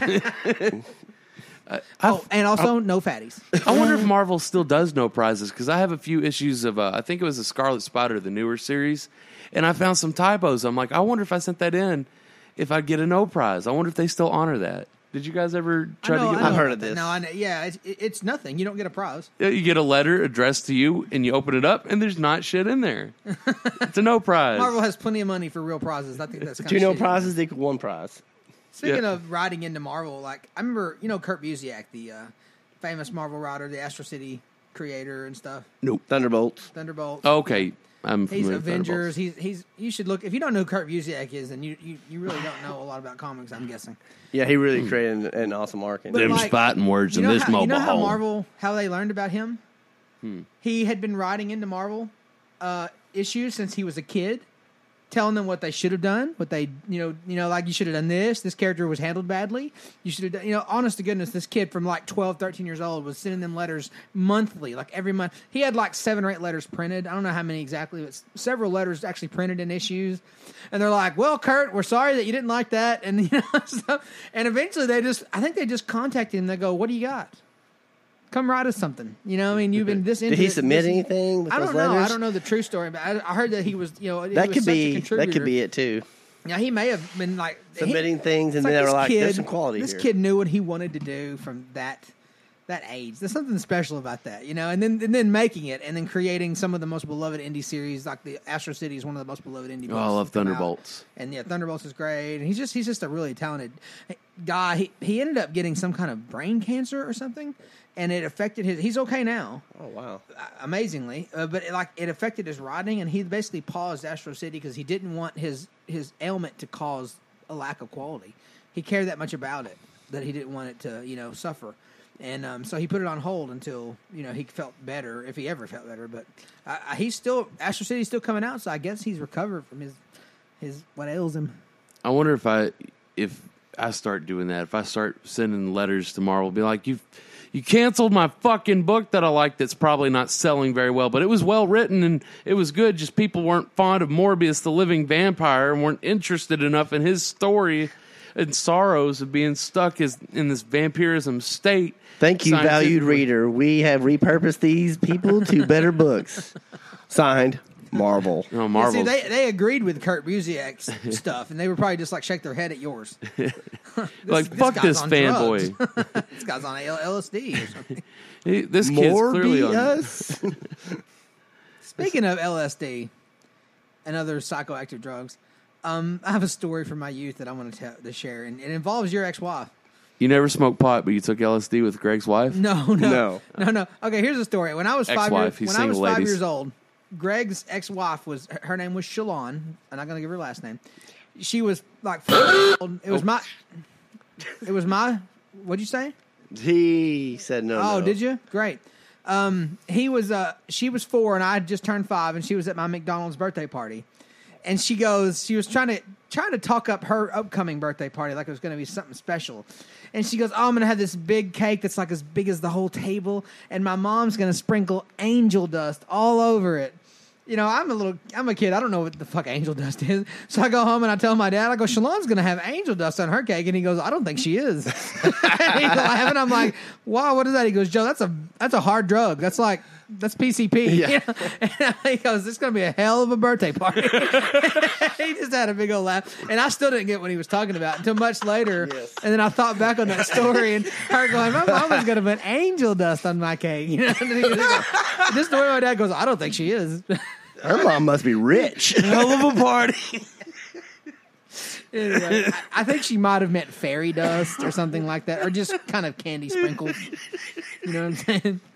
Oh, and also no fatties. I wonder if Marvel still does no prizes because I have a few issues of. Uh, I think it was the Scarlet Spider, the newer series, and I found some typos. I'm like, I wonder if I sent that in, if I'd get a no prize. I wonder if they still honor that. Did you guys ever try I know, to get? I know I've heard about of that. this. No, I know, yeah, it's, it's nothing. You don't get a prize. Yeah, you get a letter addressed to you, and you open it up, and there's not shit in there. It's a no prize. Marvel has plenty of money for real prizes. I think that's kind Two of no shitty. prizes equal one prize. Speaking Yeah. of writing into Marvel, like I remember, you know, Kurt Busiek, the uh, famous Marvel writer, the Astro City creator and stuff. Nope. Thunderbolts. Thunderbolt. Okay, I'm He's familiar with Avengers. Thunderbolts. He's he's. You should look if you don't know who Kurt Busiek is, then you, you, you really don't know a lot about comics. I'm guessing. Yeah, he really created an, an awesome arc. In But Them like, fighting words you in know this how, mobile You know how home. Marvel, how they learned about him? Hmm. He had been writing into Marvel uh, issues since he was a kid, telling them what they should have done, what they, you know, you know, like you should have done this. This character was handled badly. You should have done, you know, honest to goodness, this kid from like twelve, thirteen years old was sending them letters monthly, like every month. He had like seven or eight letters printed. I don't know how many exactly, but several letters actually printed in issues. And they're like, well, Kurt, we're sorry that you didn't like that. And, you know, so, and eventually they just, I think they just contacted him. They go, what do you got? Come write us something. You know, I mean, you've been this into Did he it- submit this- anything with I those don't know. letters? I don't know the true story, but I, I heard that he was, you know, he That was could such a be. That contributor. could be it too. Yeah, he may have been like Submitting he, things, and it's then they this were like, kid, "There's some quality This here." kid knew what he wanted to do from that that age. There's something special about that, you know. And then and then making it, and then creating some of the most beloved indie series, like the Astro City is one of the most beloved indie. Oh, I love Thunderbolts. And yeah, Thunderbolts is great. And he's just he's just a really talented guy. He he ended up getting some kind of brain cancer or something, and it affected his. He's okay now, Oh wow! amazingly, uh, but it, like it affected his writing, and he basically paused Astro City because he didn't want his his ailment to cause a lack of quality. He cared that much about it that he didn't want it to, you know, suffer. And um, so he put it on hold until, you know, he felt better, if he ever felt better. But uh, he's still, Astro City's still coming out, so I guess he's recovered from his, his what ails him. I wonder if I if I start doing that, if I start sending letters to Marvel, be like, you you canceled my fucking book that I like that's probably not selling very well, but it was well written and it was good. Just people weren't fond of Morbius, the living vampire, and weren't interested enough in his story and sorrows of being stuck as, in this vampirism state. Thank you, valued Scientifically. reader. We have repurposed these people to better books. Signed, Marvel. Oh, Yeah, Marvel. see, they, they agreed with Kurt Busiek's stuff, and they would probably just like shake their head at yours. This- like, this fuck guy's this on fanboy. drugs. This guy's on L- LSD or something. He- this kid's clearly on. Morbius. Speaking of L S D and other psychoactive drugs, um, I have a story from my youth that I want to, tell, to share, and it involves your ex-wife. You never smoked pot, but you took L S D with Greg's wife? No, no, No. no, no. Okay, here's the story. When I was five Ex-wife, years, he's when I was single, five ladies. years old, Greg's ex-wife was her name was Shalon. I'm not going to give her last name. She was like four years old. It was my. It was my. What'd you say? He said no. Oh, no. did you? Great. Um, he was. Uh, she was four, and I had just turned five, and she was at my McDonald's birthday party. And she goes. She was trying to trying to talk up her upcoming birthday party like it was going to be something special. And she goes, "Oh, I'm going to have this big cake that's like as big as the whole table, and my mom's going to sprinkle angel dust all over it." You know, I'm a little, I'm a kid. I don't know what the fuck angel dust is. So I go home and I tell my dad, I go, Shalon's going to have angel dust on her cake. And he goes, I don't think she is. And he's laughing. I'm like, wow, what is that? He goes, Joe, that's a, that's a hard drug. That's like, that's P C P. Yeah. You know? And he goes, this is going to be a hell of a birthday party. He just had a big old laugh. And I still didn't get what he was talking about until much later. Yes. And then I thought back on that story and her going, my mama's going to put angel dust on my cake. You know? And then he goes, this is the way my dad goes, I don't think she is. Her mom must be rich. Hell of a party. Anyway, I, I think she might have meant fairy dust or something like that, or just kind of candy sprinkles. You know what I'm saying?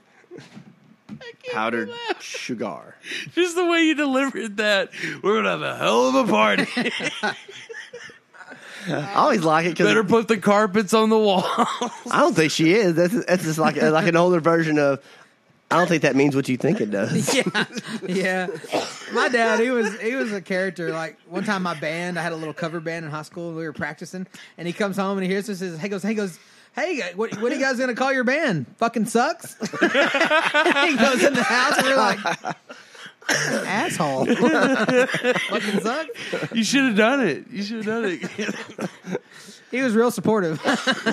Powdered sugar. Just the way you delivered that. We're going to have a hell of a party. I always like it because Better put the carpets on the wall. I don't think she is. That's, that's just like like an older version of. I don't think that means what you think it does. Yeah, yeah. My dad, he was he was a character. Like one time, my band, I had a little cover band in high school. And we were practicing, and he comes home and he hears us. He goes, he goes, hey, what, what are you guys gonna call your band? Fucking sucks. He goes in the house, and we're like, asshole. Fucking sucks. You should have done it. You should have done it. He was real supportive.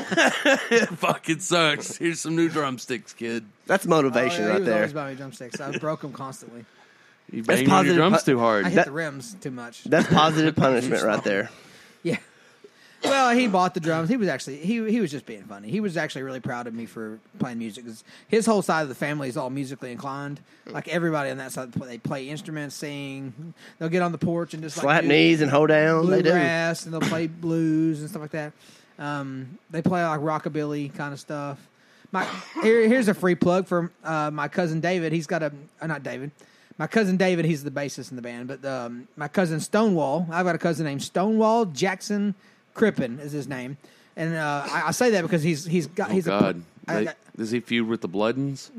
It fucking sucks. Here's some new drumsticks, kid. That's motivation Oh, yeah, he right was there. always buying me drumsticks. I broke them constantly. You That's banged on your positive drums pu- too hard. I hit That- the rims too much. That's positive punishment right there. Yeah. Well, he bought the drums. He was actually he he was just being funny. He was actually really proud of me for playing music. 'Cause his whole side of the family is all musically inclined. Like everybody on that side, they play instruments, sing. They'll get on the porch and just like Slap do knees and hold down. They do. bluegrass, and they'll play blues and stuff like that. Um, they play like rockabilly kind of stuff. My here, here's a free plug for uh, my cousin David. He's got a uh, not David. My cousin David. He's the bassist in the band. But um, my cousin Stonewall. I've got a cousin named Stonewall Jackson Crippen is his name, and uh, I, I say that because he's he's got Oh, he's God. a. I- They- does he feud with the Bloodens?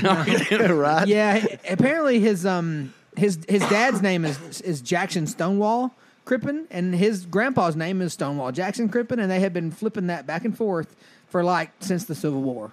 right? Yeah, he- apparently his um his his dad's name is is Jackson Stonewall Crippen, and his grandpa's name is Stonewall Jackson Crippen, and they have been flipping that back and forth for like since the Civil War.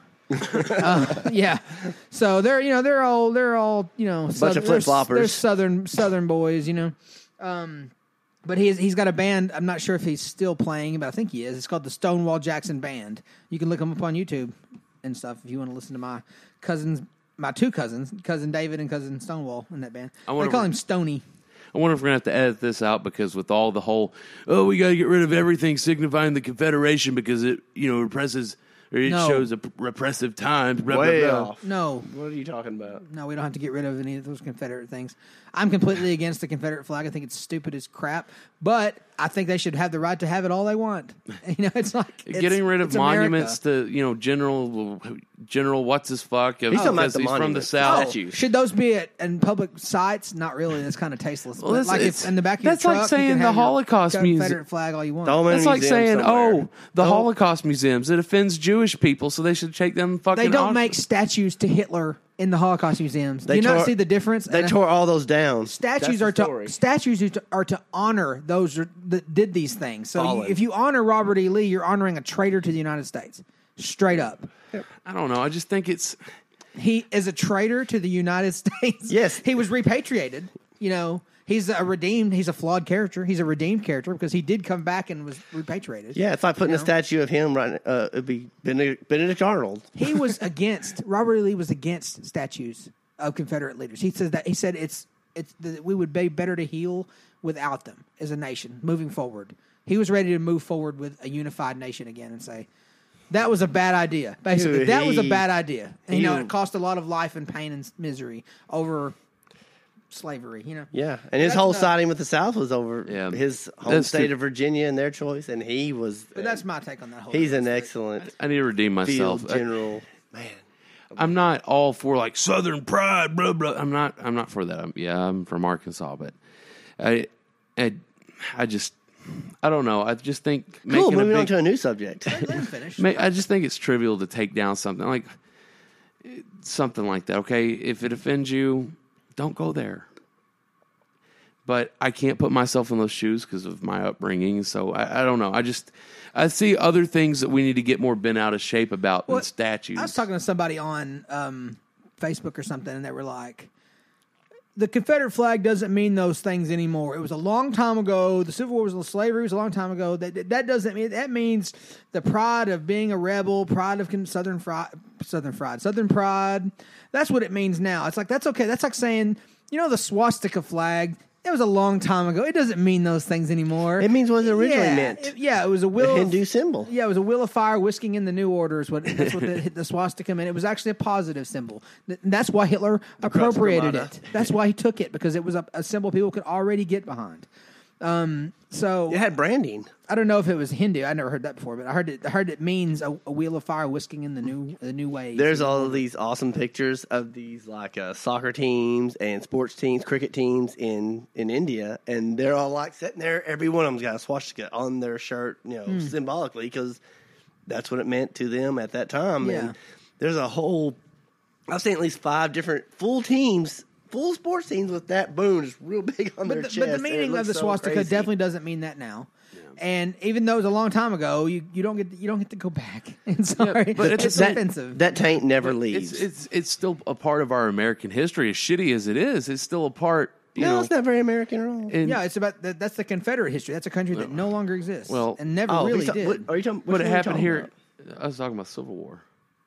uh, yeah, so they're you know they're all they're all you know Bunch of they're- flip-floppers. They're southern southern boys, you know. Um, but he's he's got a band. I'm not sure if he's still playing, but I think he is. It's called the Stonewall Jackson Band. You can look him up on YouTube and stuff if you want to listen to my cousins, my two cousins, cousin David and cousin Stonewall in that band. I They wonder call if- him Stony. I wonder if we're going to have to edit this out because with all the whole, oh, we got to get rid of everything signifying the Confederation because it, you know, represses or it No. shows a p- repressive time. Blah, Way blah, blah. off. No, What are you talking about? no, we don't have to get rid of any of those Confederate things. I'm completely against the Confederate flag. I think it's stupid as crap, but I think they should have the right to have it all they want. You know, it's like it's, Getting rid of it's America. monuments to, you know, General, General what's his fuck. He's talking about because the he's from the monuments. South. Statues. Should those be at in public sites? Not really. That's kind of tasteless. Well, But that's- like it's- if in the back of that's your like truck, saying you can the have your Holocaust Confederate museum- flag all you want. Throw 'em in a That's like museum saying, somewhere. oh, the Don't- Holocaust museums, it offends Jewish people, so they should take them fucking They don't Auschwitz. make statues to Hitler in the Holocaust museums. Do They you not tore- see the difference? They And tore all those down. statues That's are the to story. statues are to, are to honor those that did these things. So you, Fallen. if you honor Robert E. Lee, you're honoring a traitor to the United States. Straight up. I don't know. I just think it's. He is a traitor to the United States. Yes. He was repatriated. You know, he's a redeemed, he's a flawed character. He's a redeemed character because he did come back and was repatriated. Yeah, it's like putting You a know? statue of him right. Uh, it'd be Benedict, Benedict Arnold. He was against, Robert E. Lee was against statues of Confederate leaders. He said that, he said it's, it's, that we would be better to heal without them as a nation moving forward. He was ready to move forward with a unified nation again and say, that was a bad idea. Basically, Dude, that was a he- bad idea. And, you know, he- it cost a lot of life and pain and misery over slavery. You know, Yeah, and his That's whole not- siding with the South was over Yeah. his home That's state too- of Virginia and their choice, and he was. but that's my take on that whole. He's thing. an excellent I need to redeem myself. field general. Man, I'm not all for like Southern pride, blah blah. I'm not. I'm not for that. I'm, yeah, I'm from Arkansas, but I, I, I just, I don't know. I just think cool. making a Moving on big, to a new subject. Let him finish. ma- I just think it's trivial to take down something like something like that. Okay, if it offends you, don't go there. But I can't put myself in those shoes because of my upbringing. So I, I don't know. I just I see other things that we need to get more bent out of shape about Well, than statues. I was talking to somebody on um, Facebook or something, and they were like, the Confederate flag doesn't mean those things anymore. It was a long time ago. The Civil War was slavery was a long time ago. That that doesn't mean that means the pride of being a rebel, pride of Southern pride, Southern pride, Southern pride. That's what it means now. It's like that's okay. That's like saying, you know, the swastika flag. It was a long time ago. It doesn't mean those things anymore. It means what it originally yeah, meant. it- yeah, it was a The will. Hindu symbol. Yeah, it was a wheel of fire whisking in the New Order. Is what that's what the, the swastika meant. It was actually a positive symbol. Th- That's why Hitler appropriated Armada. it. That's why he took it because it was a, a symbol people could already get behind. Um, so It had branding. I don't know if it was Hindu. I never heard that before, but I heard it. I heard it means a, a wheel of fire whisking in the new the new ways. There's all of these awesome pictures of these like uh, soccer teams and sports teams, cricket teams in, in India, and they're all like sitting there. Every one of them's got a swastika on their shirt, you know, Hmm. symbolically because that's what it meant to them at that time. Yeah. And there's a whole, I've seen at least five different full teams, full sports teams with that boom just real big on But their the, chest. but the and it meaning of looks the so swastika crazy. definitely doesn't mean that now. And even though it was a long time ago, you, you don't get to, you don't get to go back. And sorry, but it's, it's- that, offensive. That taint never It's leaves. it's it's still a part of our American history. As shitty as it is, it's still a part. You no, know, it's not very American at all. and- yeah, it's about that, that's the Confederate history. That's a country that no longer exists. Well, and never Oh, really he's ta- did. what- are you talking? But which it one are you happened talking here. about? I was talking about Civil War.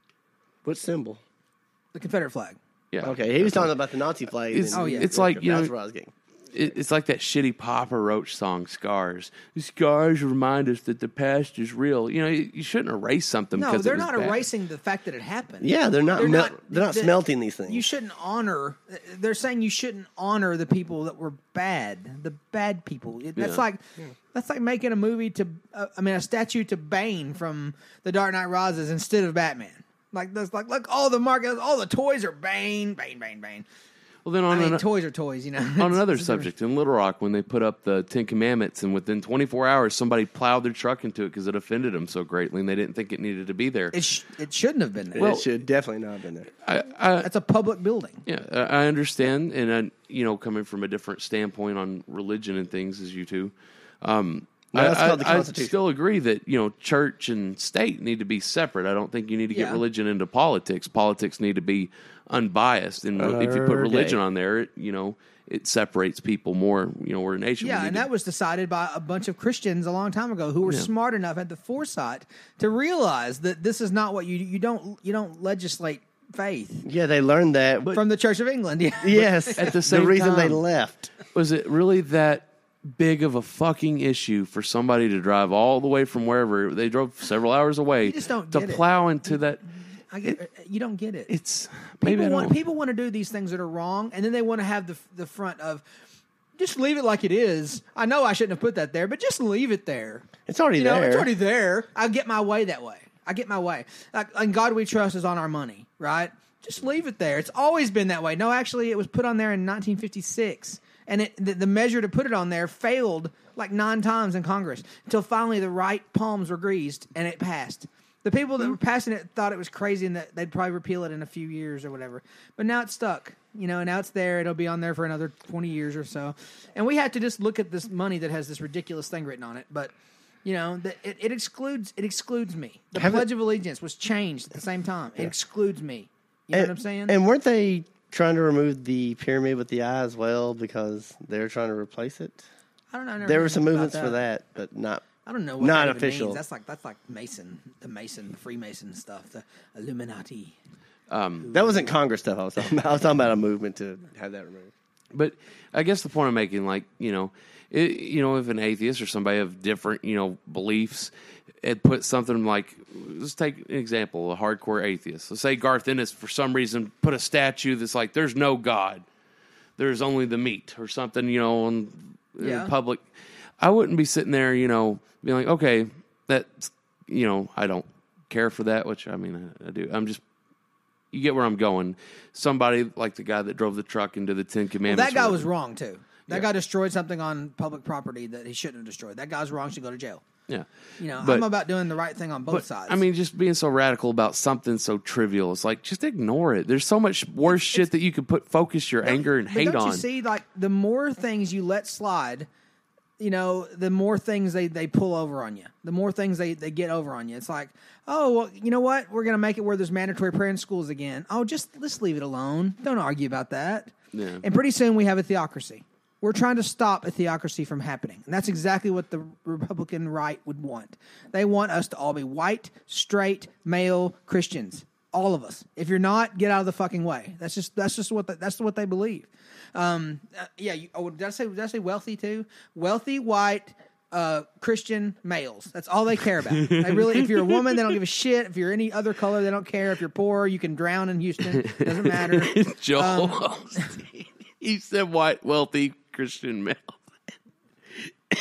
What symbol? The Confederate flag. Yeah. Okay, he was talking about the Nazi flag. It's- Oh, yeah. it's like, you that's know- what I was getting. It, it's like that shitty Papa Roach song, "Scars." The scars remind us that the past is real. You know, you, you shouldn't erase something. No, because they're it was not bad. erasing the fact that it happened. Yeah, they're not. They're mel- not- they're not the- smelting these things. You shouldn't honor. They're saying you shouldn't honor the people that were bad, the bad people. It- That's Yeah. like that's like making a movie to, uh, I mean, a statue to Bane from The Dark Knight Rises instead of Batman. Like that's like look, all the markets, all the toys are Bane, Bane, Bane, Bane. Well, then I on mean, an- toys are toys, you know. on another It's- it's different. subject, in Little Rock, when they put up the Ten Commandments, and within twenty-four hours, somebody plowed their truck into it because it offended them so greatly, and they didn't think it needed to be there. It sh- it shouldn't have been there. it should definitely not have been there. I, I, That's a public building. yeah, I I understand, and I, you know, coming from a different standpoint on religion and things as you two, um, No, that's I, called the I, I Constitution. still agree that you know church and state need to be separate. I don't think you need to get Yeah. religion into politics. Politics need to be unbiased, and if you put religion Okay. on there, it, you know, it separates people more. You know, we're a nation. We Yeah, need and to- that was decided by a bunch of Christians a long time ago who were Yeah. smart enough, had the foresight to realize that this is not what you you don't you don't legislate faith Yeah, they learned that. from the Church of England. Yeah. yes, At the same reason they time- left. was it really that big of a fucking issue for somebody to drive all the way from wherever they drove several hours away You just don't to get it. plow into that? I get, you don't get it. It's maybe people I want don't- people want to do these things that are wrong, and then they want to have the the front of just leave it like it is. I know I shouldn't have put that there, but just leave it there. It's already You know, there. it's already there. I get my way that way. I get my way. Like, and God we trust is on our money, right? Just leave it there. It's always been that way. No, actually, it was put on there in nineteen fifty-six, and it, the, the measure to put it on there failed like nine times in Congress until finally the right palms were greased and it passed. The people that were passing it thought it was crazy and that they'd probably repeal it in a few years or whatever. But now it's stuck, you know, and now it's there. It'll be on there for another twenty years or so. And we have to just look at this money that has this ridiculous thing written on it. But, you know, the, it, it excludes it excludes me. The Haven't- Pledge of Allegiance was changed at the same time. It excludes me. You know and, what I'm saying? And weren't they trying to remove the pyramid with the eye as well because they're trying to replace it? I don't know. I never There heard were some about movements for that, but not. I don't know what Not that even official. means. That's like that's like Mason, the Mason, the Freemason stuff, the Illuminati. That wasn't Congress stuff I was talking about. I was talking about a movement to have that removed. But I guess the point I'm making, like, you know, it, you know, if an atheist or somebody of different, you know, beliefs had put something like, let's take an example, a hardcore atheist. Let's say Garth Ennis, for some reason, put a statue that's like, there's no God. There's only the meat or something, you know, in, Yeah. in public. I wouldn't be sitting there, you know, being like, okay, that's, you know, I don't care for that, which, I mean, I, I do. I'm just, you get where I'm going. Somebody like the guy that drove the truck into the Ten Well, Commandments. that guy or- was wrong too. That Yeah. guy destroyed something on public property that he shouldn't have destroyed. That guy's wrong. Should go to jail. Yeah. You know, But- I'm about doing the right thing on both But, sides. I mean, just being so radical about something so trivial. It's like, just ignore it. There's so much worse shit that you could put focus your anger and But hate don't on. you see, like the more things you let slide, you know, the more things they, they pull over on you. The more things they, they get over on you. It's like, oh, well, you know what? We're going to make it where there's mandatory prayer in schools again. Oh, just let's leave it alone. Don't argue about that. Yeah. And pretty soon we have a theocracy. We're trying to stop a theocracy from happening. And that's exactly what the Republican right would want. They want us to all be white, straight, male Christians. All of us. If you're not, get out of the fucking way. That's just that's just what the, that's what they believe. Um, uh, yeah. You, oh, did I say did I say wealthy too? Wealthy white uh, Christian males. That's all they care about. They really. If you're a woman, they don't give a shit. If you're any other color, they don't care. If you're poor, you can drown in Houston. Doesn't matter. Joel, Um, he said white, wealthy Christian male.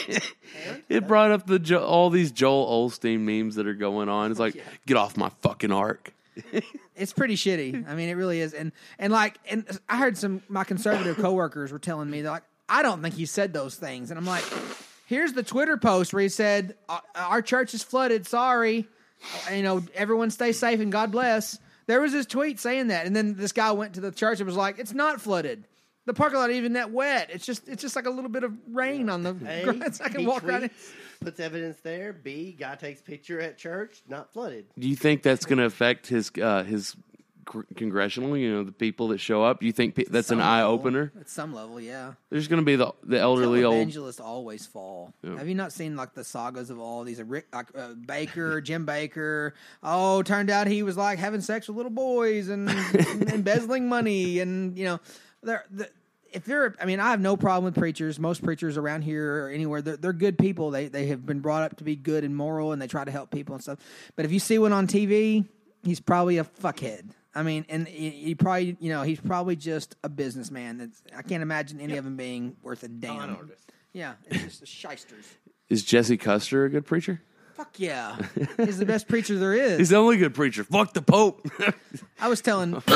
It brought up the jo- all these Joel Osteen memes that are going on. It's like, Yeah. get off my fucking ark. It's pretty shitty. I mean, it really is. And and like, and I heard some my conservative coworkers were telling me, they're like, I don't think he said those things. And I'm like, here's the Twitter post where he said, our church is flooded. Sorry, you know, everyone stay safe and God bless. There was this tweet saying that, and then this guy went to the church and was like, it's not flooded. The parking lot ain't even that wet. It's just it's just like a little bit of rain on the A, grass. I can he walk right in. tweets, puts evidence there. B, guy takes picture at church, not flooded. Do you think that's going to affect his uh, his cr- congressional? You know, the people that show up. Do you think pe- that's an Some eye level. opener? At some level, yeah. There's going to be the the elderly old. Evangelists always fall. Yeah. Have you not seen like the sagas of all these? Rick, like uh, Baker, Jim Baker. Oh, turned out he was like having sex with little boys and, and embezzling money, and you know, they're. The, if they're, I mean, I have no problem with preachers. Most preachers around here or anywhere, they're, they're good people. They they have been brought up to be good and moral, and they try to help people and stuff. But if you see one on T V, he's probably a fuckhead. I mean, and he, he probably, you know, he's probably just a businessman. That's, I can't imagine any of them being worth a damn. Con artist. Yeah, it's just the shysters. Is Jesse Custer a good preacher? Fuck yeah, he's the best preacher there is. He's the only good preacher. Fuck the Pope. I was telling, um,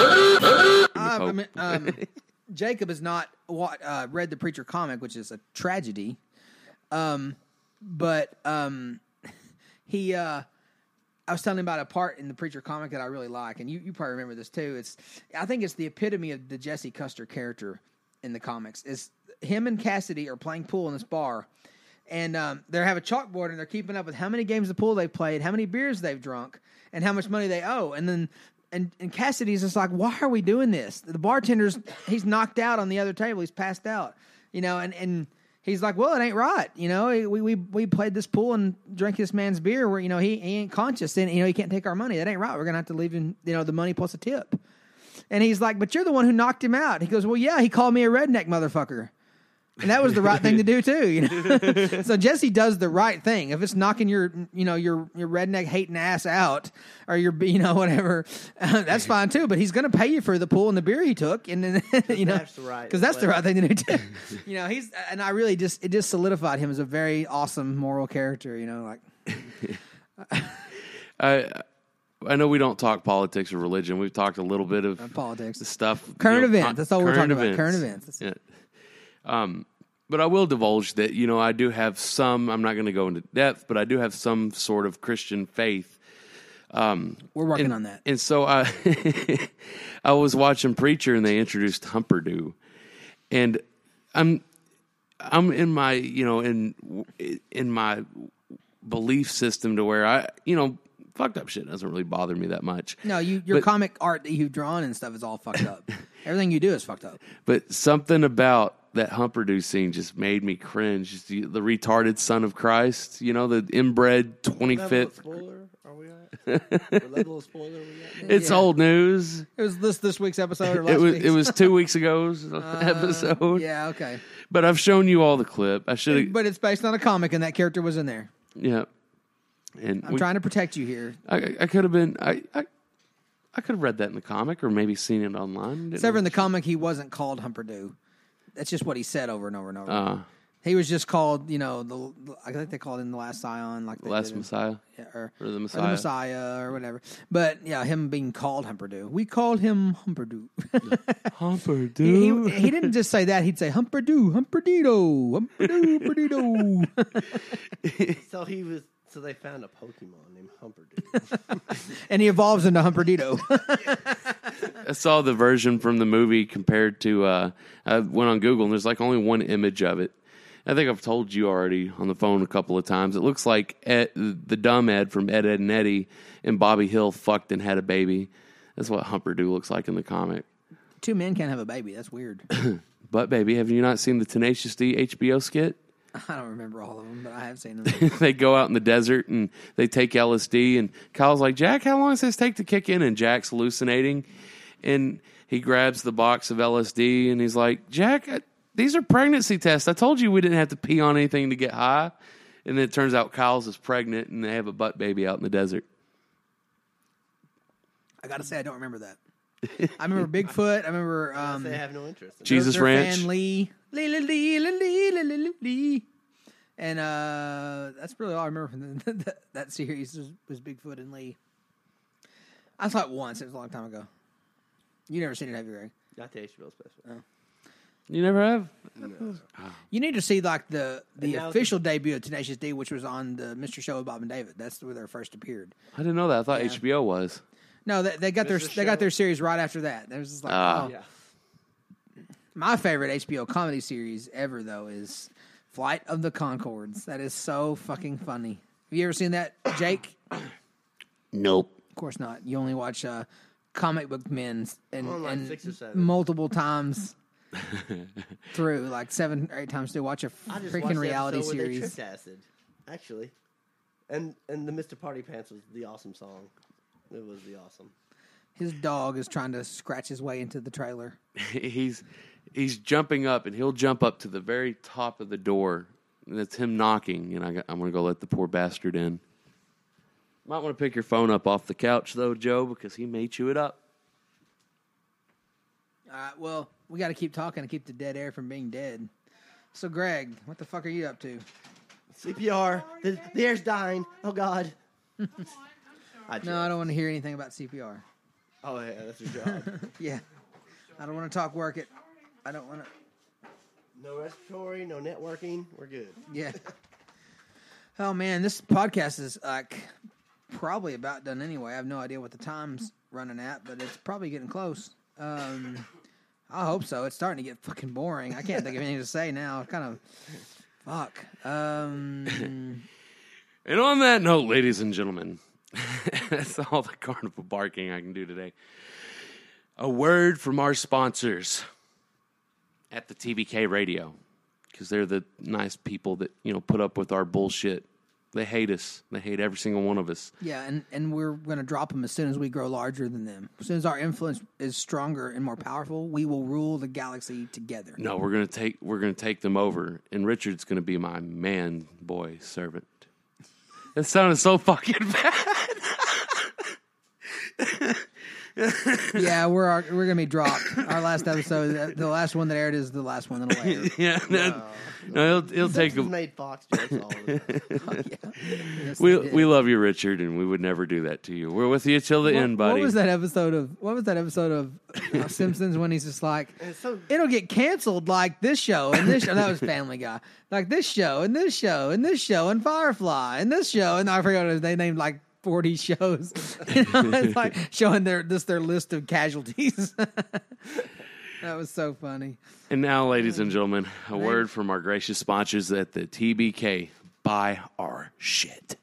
I Pope. mean, um, Jacob has not wa- uh, read the Preacher comic, which is a tragedy. Um, but um, he, uh, I was telling him about a part in the Preacher comic that I really like, and you, you probably remember this too. It's, I think it's the epitome of the Jesse Custer character in the comics. Is him and Cassidy are playing pool in this bar, and um, they have a chalkboard, and they're keeping up with how many games of pool they've played, how many beers they've drunk, and how much money they owe, and then. And, and Cassidy's just like, why are we doing this? The bartender's, he's knocked out on the other table. He's passed out, you know, and, and he's like, well, it ain't right. You know, we, we, we played this pool and drank this man's beer where, you know, he, he ain't conscious and, you know, he can't take our money. That ain't right. We're going to have to leave him, you know, the money plus a tip. And he's like, but you're the one who knocked him out. He goes, well, yeah, he called me a redneck motherfucker. And that was the right thing to do too, you know. So Jesse does the right thing. If it's knocking your, you know, your your redneck hating ass out, or your, you know, whatever, uh, that's fine too. But he's going to pay you for the pool and the beer he took, and then you know, That's the right because that's the way. right thing to do too. You know, he's and I really just it just solidified him as a very awesome moral character. You know, like I I know we don't talk politics or religion. We've talked a little bit of politics, the stuff. current you know, events. con- That's all we're current talking about. Current events. That's- Yeah. Um, but I will divulge that, you know, I do have some, I'm not going to go into depth, but I do have some sort of Christian faith. We're working and, on that. And so I, I was watching Preacher and they introduced Humperdew, and I'm, I'm in my, you know, in, in my belief system to where I, you know, fucked up shit doesn't really bother me that much. No, you your But- comic art that you've drawn and stuff is all fucked up. Everything you do is fucked up. But something about that Humperdew scene just made me cringe. Just the, the retarded son of Christ, you know, the inbred Level of twenty-fifth. spoiler are we at? What level of spoiler we at? It's Yeah. old news. It was this this week's episode or last It was week's? it was two weeks ago's episode. Yeah, okay. But I've shown you all the clip. I should have. But it's based on a comic, and that character was in there. Yeah. And I'm we- trying to protect you here. I, I could have been. I, I I could have read that in the comic or maybe seen it online. Didn't Except for in know. the comic, he wasn't called Humperdew. That's just what he said over and over and over. Uh, he was just called, you know, the I think they called him the Last Scion, like the they last did in- Messiah. yeah, or, or the or Messiah. the Messiah, or whatever. But yeah, him being called Humperdew. We called him Humperdew. Humperdew. he, he, he didn't just say that; he'd say Humperdew, Humperdido, Humperdew, Humperdido, So he was. So they found a Pokemon named Humperdew. and he evolves into Humperdido. I saw the version from the movie compared to. Uh, I went on Google and there's like only one image of it. I think I've told you already on the phone a couple of times. It looks like Ed, the dumb Ed from Ed, Ed and Eddie and Bobby Hill fucked and had a baby. That's what Humperdew looks like in the comic. Two men can't have a baby. That's weird. But baby, have you not seen the Tenacious D H B O skit? I don't remember all of them, but I have seen them. They go out in the desert and they take L S D, and Kyle's like, Jack, how long does this take to kick in? And Jack's hallucinating, and he grabs the box of L S D and he's like, Jack, I, these are pregnancy tests. I told you we didn't have to pee on anything to get high. And then it turns out Kyle's is pregnant and they have a butt baby out in the desert. I gotta say, I don't remember that. I remember Bigfoot. I remember um, they have no interest. In Jesus their Ranch. fan Lee. Lee, Lee, Lee, Lee, Lee, Lee, Lee, Lee. And uh, that's really all I remember from the, that, that series was, was Bigfoot and Lee. I saw it once. It was a long time ago. You never seen it, have you, Greg? Not the H B O special. Oh. You never have? No. You need to see like the, the now official debut of Tenacious D, which was on the Mister Show with Bob and David. That's where they first appeared. I didn't know that. I thought Yeah. H B O was. No, they, they got their Mister they got Show? their series right after that. There was just like, Ah. oh. Yeah. My favorite H B O comedy series ever, though, is Flight of the Conchords. That is so fucking funny. Have you ever seen that, Jake? Nope. Of course not. You only watch uh, comic book men and, Well, like and six or seven. multiple times through, like seven or eight times to watch a I just freaking watched the reality episode where they series. tripped acid, actually. And and the Mister Party Pants was the awesome song. It was the awesome. His dog is trying to scratch his way into the trailer. he's he's jumping up, and he'll jump up to the very top of the door, and it's him knocking. And I got, I'm going to go let the poor bastard in. Might want to pick your phone up off the couch, though, Joe, because he may chew it up. All right, well, we got to keep talking to keep the dead air from being dead. So, Greg, what the fuck are you up to? C P R. The, the air's dying. Oh, God. I No, I don't want to hear anything about C P R. Oh, yeah, that's your job. Yeah. I don't want to talk work it. I don't want to. No respiratory, no networking. We're good. Yeah. Oh, man, this podcast is like probably about done anyway. I have no idea what the time's running at, but it's probably getting close. Um, I hope so. It's starting to get fucking boring. I can't think of anything to say now. Kind of, fuck. Um, And on that note, ladies and gentlemen, that's all the carnival barking I can do today. A word from our sponsors at the T B K Radio, because they're the nice people that, you know, put up with our bullshit. They hate us. They hate every single one of us. yeah, and, and we're going to drop them as soon as we grow larger than them. As soon as our influence is stronger and more powerful, we will rule the galaxy together. No, we're gonna take we're gonna take them over, and Richard's gonna be my man boy servant. That sounded so fucking bad. Yeah, we're our, we're gonna be dropped. Our last episode, the last one that aired, is the last one that'll air. Yeah, no, no, he'll he'll take Simpsons him. made Fox jokes all the time. Yes, We they did. we love you, Richard, and we would never do that to you. We're with you till the What, end, buddy. what was that episode of? What was that episode of uh, Simpsons when he's just like, It's so it'll get canceled like this show and this show. That was Family Guy. Like this show and this show and this show and Firefly and this show and I forgot what it was. They named like forty shows. You know, it's like showing their this their list of casualties. That was so funny. And now, ladies and gentlemen, a word from our gracious sponsors at the T B K. Buy our shit.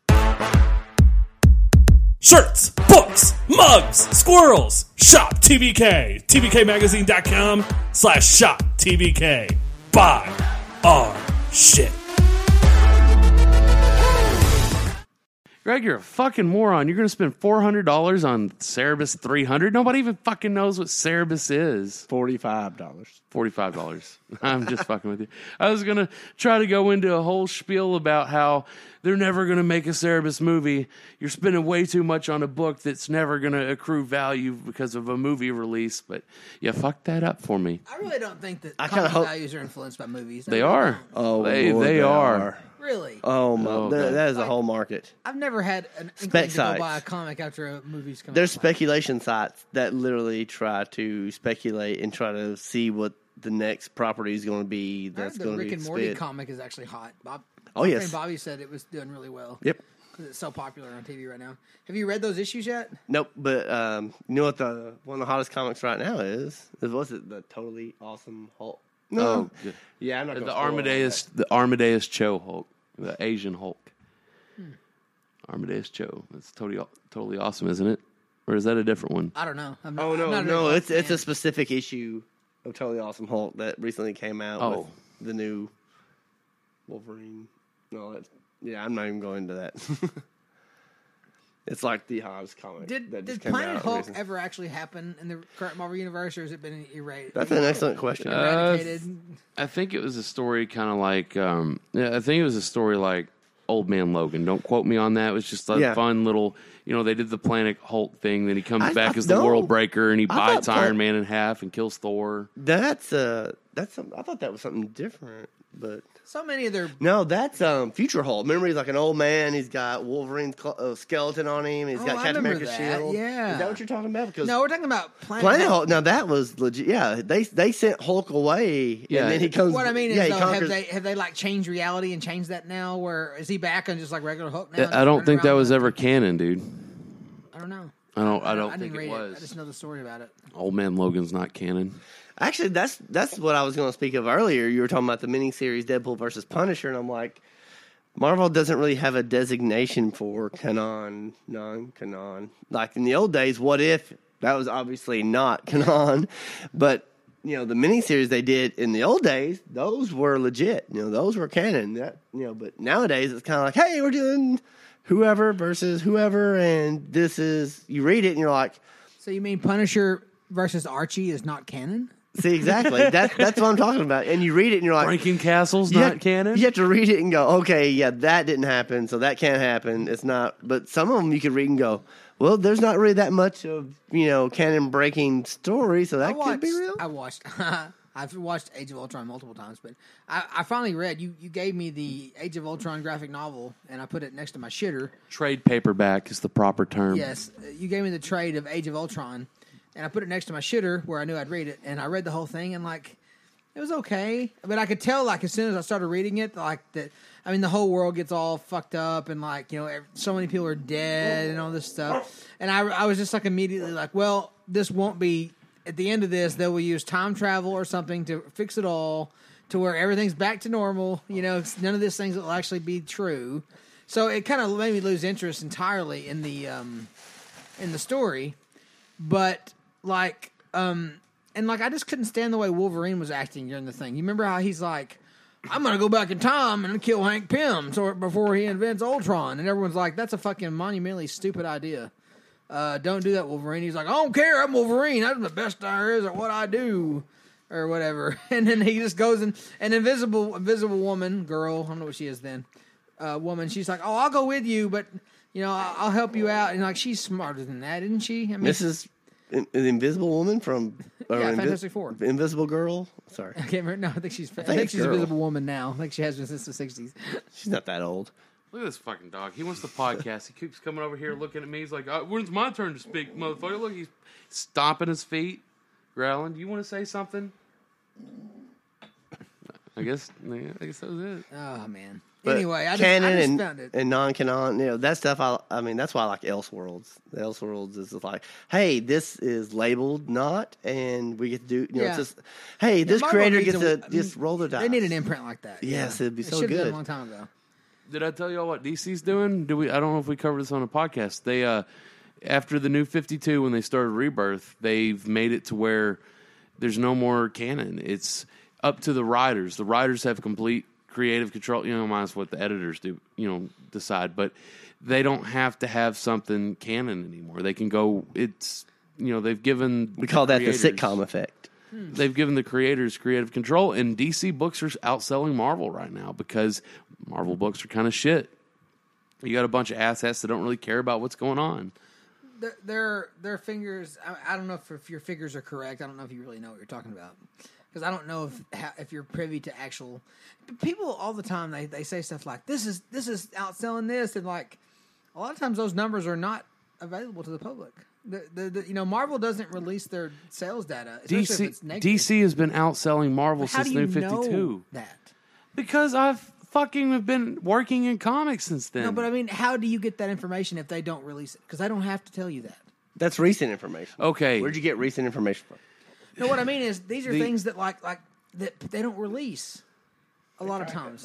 Shirts, books, mugs, squirrels. Shop T B K. T B K magazine dot com slash shop T B K. Buy our shit. Greg, you're a fucking moron. You're going to spend four hundred dollars on Cerebus three hundred? Nobody even fucking knows what Cerebus is. forty-five dollars. forty-five dollars. I'm just fucking with you. I was going to try to go into a whole spiel about how they're never going to make a Cerebus movie. You're spending way too much on a book that's never going to accrue value because of a movie release, but you fucked that up for me. I really don't think that I kinda comic hope- values are influenced by movies. I They really are. don't. Oh, they, Lord, they, they are. are. Really? Oh, my. Oh, that- okay. that is a whole market. I've never had an Spec inkling to go sites. buy a comic after a movie's come There's out. speculation sites that literally try to speculate and try to see what the next property is going to be I heard that's the going to Rick be and Morty spit. comic is actually hot. Bob, Oh, my yes. friend Bobby said it was doing really well. Yep. Because it's so popular on T V right now. Have you read those issues yet? Nope, but um, you know what the one of the hottest comics right now is? Is what's it? The Totally Awesome Hulk. No, Oh, good. yeah, I'm not The gonna spoil all Armadeus, that. the Armadeus Cho Hulk, the Asian Hulk. Armadeus Cho. That's totally, totally awesome, isn't it? Or is that a different one? I don't know. I'm not, Oh I'm no, not a no, Hulk it's it's a fan. specific issue of Totally Awesome Hulk that recently came out Oh. with the new Wolverine. No, that's yeah. I'm not even going into that. It's like the Hobbs comic. Did that did just came Planet out Hulk recently. ever actually happen in the current Marvel universe, or has it been erased? That's an excellent question. Uh, eradicated. I think it was a story kind of like, um, yeah, I think it was a story like Old Man Logan. Don't quote me on that. It was just a Yeah. fun little, you know, they did the Planet Hulk thing. Then he comes I- back I- as the no. World Breaker and he I bites thought Pla- Iron Man in half and kills Thor. That's uh, that's some, I thought that was something different. but So many of their. no, that's um, Future Hulk. Remember, he's like an old man. He's got Wolverine's cl- uh, skeleton on him. He's Oh, got I Captain remember America's that, shield. yeah. Is that what you're talking about? Because No, we're talking about Planet, Planet Hulk. Now that was legit. Yeah, they they sent Hulk away, Yeah. and then he comes. What I mean is, yeah, he though, conquers- have they have they like changed reality and changed that now? Where is he back on just like regular Hulk now? I don't think that was ever. ever canon, dude. I don't know. I don't. I don't I think didn't it read was. I just know the story about it. Old Man Logan's not canon. Actually, that's that's what I was going to speak of earlier. You were talking about the miniseries Deadpool versus Punisher, and I'm like, Marvel doesn't really have a designation for canon, non-canon. Like in the old days, What If? That was obviously not canon, but you know the miniseries they did in the old days, those were legit. You know, those were canon. That you know, but nowadays it's kind of like, hey, we're doing whoever versus whoever, and this is you read it and you're like, So you mean Punisher versus Archie is not canon? see exactly that's that's what I'm talking about. And you read it and you're like, Breaking Castle's you not have, canon. You have to read it and go, okay, yeah, that didn't happen, so that can't happen. It's not. But some of them you could read and go, well, there's not really that much of you know canon breaking story, so that I watched, could be real. I watched. I've watched Age of Ultron multiple times, but I, I finally read. You, you gave me the Age of Ultron graphic novel, and I put it next to my shitter. Trade paperback is the proper term. Yes, you gave me the trade of Age of Ultron, and I put it next to my shitter where I knew I'd read it, and I read the whole thing, and like it was okay, but I could tell like as soon as I started reading it, like that. I mean, the whole world gets all fucked up, and like you know, ev- so many people are dead, and all this stuff, and I, I was just like immediately like, well, this won't be. At the end of this, they will use time travel or something to fix it all to where everything's back to normal. You know, it's, none of these things will actually be true. So it kind of made me lose interest entirely in the um, in the story. But like, um, and like, I just couldn't stand the way Wolverine was acting during the thing. You remember how he's like, "I'm gonna go back in time and kill Hank Pym so before he invents Ultron," and everyone's like, "That's a fucking monumentally stupid idea." Uh, don't do that, Wolverine. He's like, I don't care. I'm Wolverine. I'm the best there is at what I do, or whatever. And then he just goes and an invisible, invisible woman, girl. I don't know what she is then. Uh, woman. She's like, oh, I'll go with you, but you know, I'll, I'll help you out. And like, she's smarter than that, isn't she? I mean, This is an Invisible Woman from or Yeah, Invi- Fantastic Four. Invisible Girl. Sorry, I can't remember. No, I think she's. I think, think it's she's girl. a Invisible Woman now. I think she has been since the sixties. she's not that old. Look at this fucking dog. He wants the podcast. He keeps coming over here looking at me. He's like, oh, when's my turn to speak, motherfucker? Look, he's stomping his feet, growling. Do you want to say something? I guess, yeah, I guess that was it. Oh man. But anyway, I just, canon I just and, found it. and non-canon, you know, that stuff. I, I mean, that's why I like Elseworlds. The Elseworlds is just like, hey, this is labeled not, and we get to do, you know, Yeah. it's just, hey, this Marvel creator needs gets a- to I just mean, roll the dice. They need an imprint like that. Yes, yeah. it'd be They so should've done it good. a long time ago. Did I tell y'all what D C's doing? Do we? I don't know if we covered this on a podcast. They, uh, after the New fifty-two, when they started Rebirth, they've made it to where there's no more canon. It's up to the writers. The writers have complete creative control. You know, minus what the editors do. You know, decide, but they don't have to have something canon anymore. They can go. It's you know they've given We call that the creators- sitcom effect. They've given the creators creative control, and D C books are outselling Marvel right now because Marvel books are kind of shit. You got a bunch of assets that don't really care about what's going on. Their their, their fingers. I, I don't know if, if your figures are correct. I don't know if you really know what you're talking about because I don't know if how, if you're privy to actual people all the time. They they say stuff like this is this is outselling this, and like a lot of times those numbers are not available to the public. The, the, the you know Marvel doesn't release their sales data. Especially D if C it's negative. D C has been outselling Marvel How since do you New fifty-two know that? because I've fucking have been working in comics since then. No, but I mean, how do you get that information if they don't release it? Because I don't have to tell you that. That's recent information. Okay. Where'd you get recent information from? No, what I mean is these are The- things that like like that they don't release a lot of times.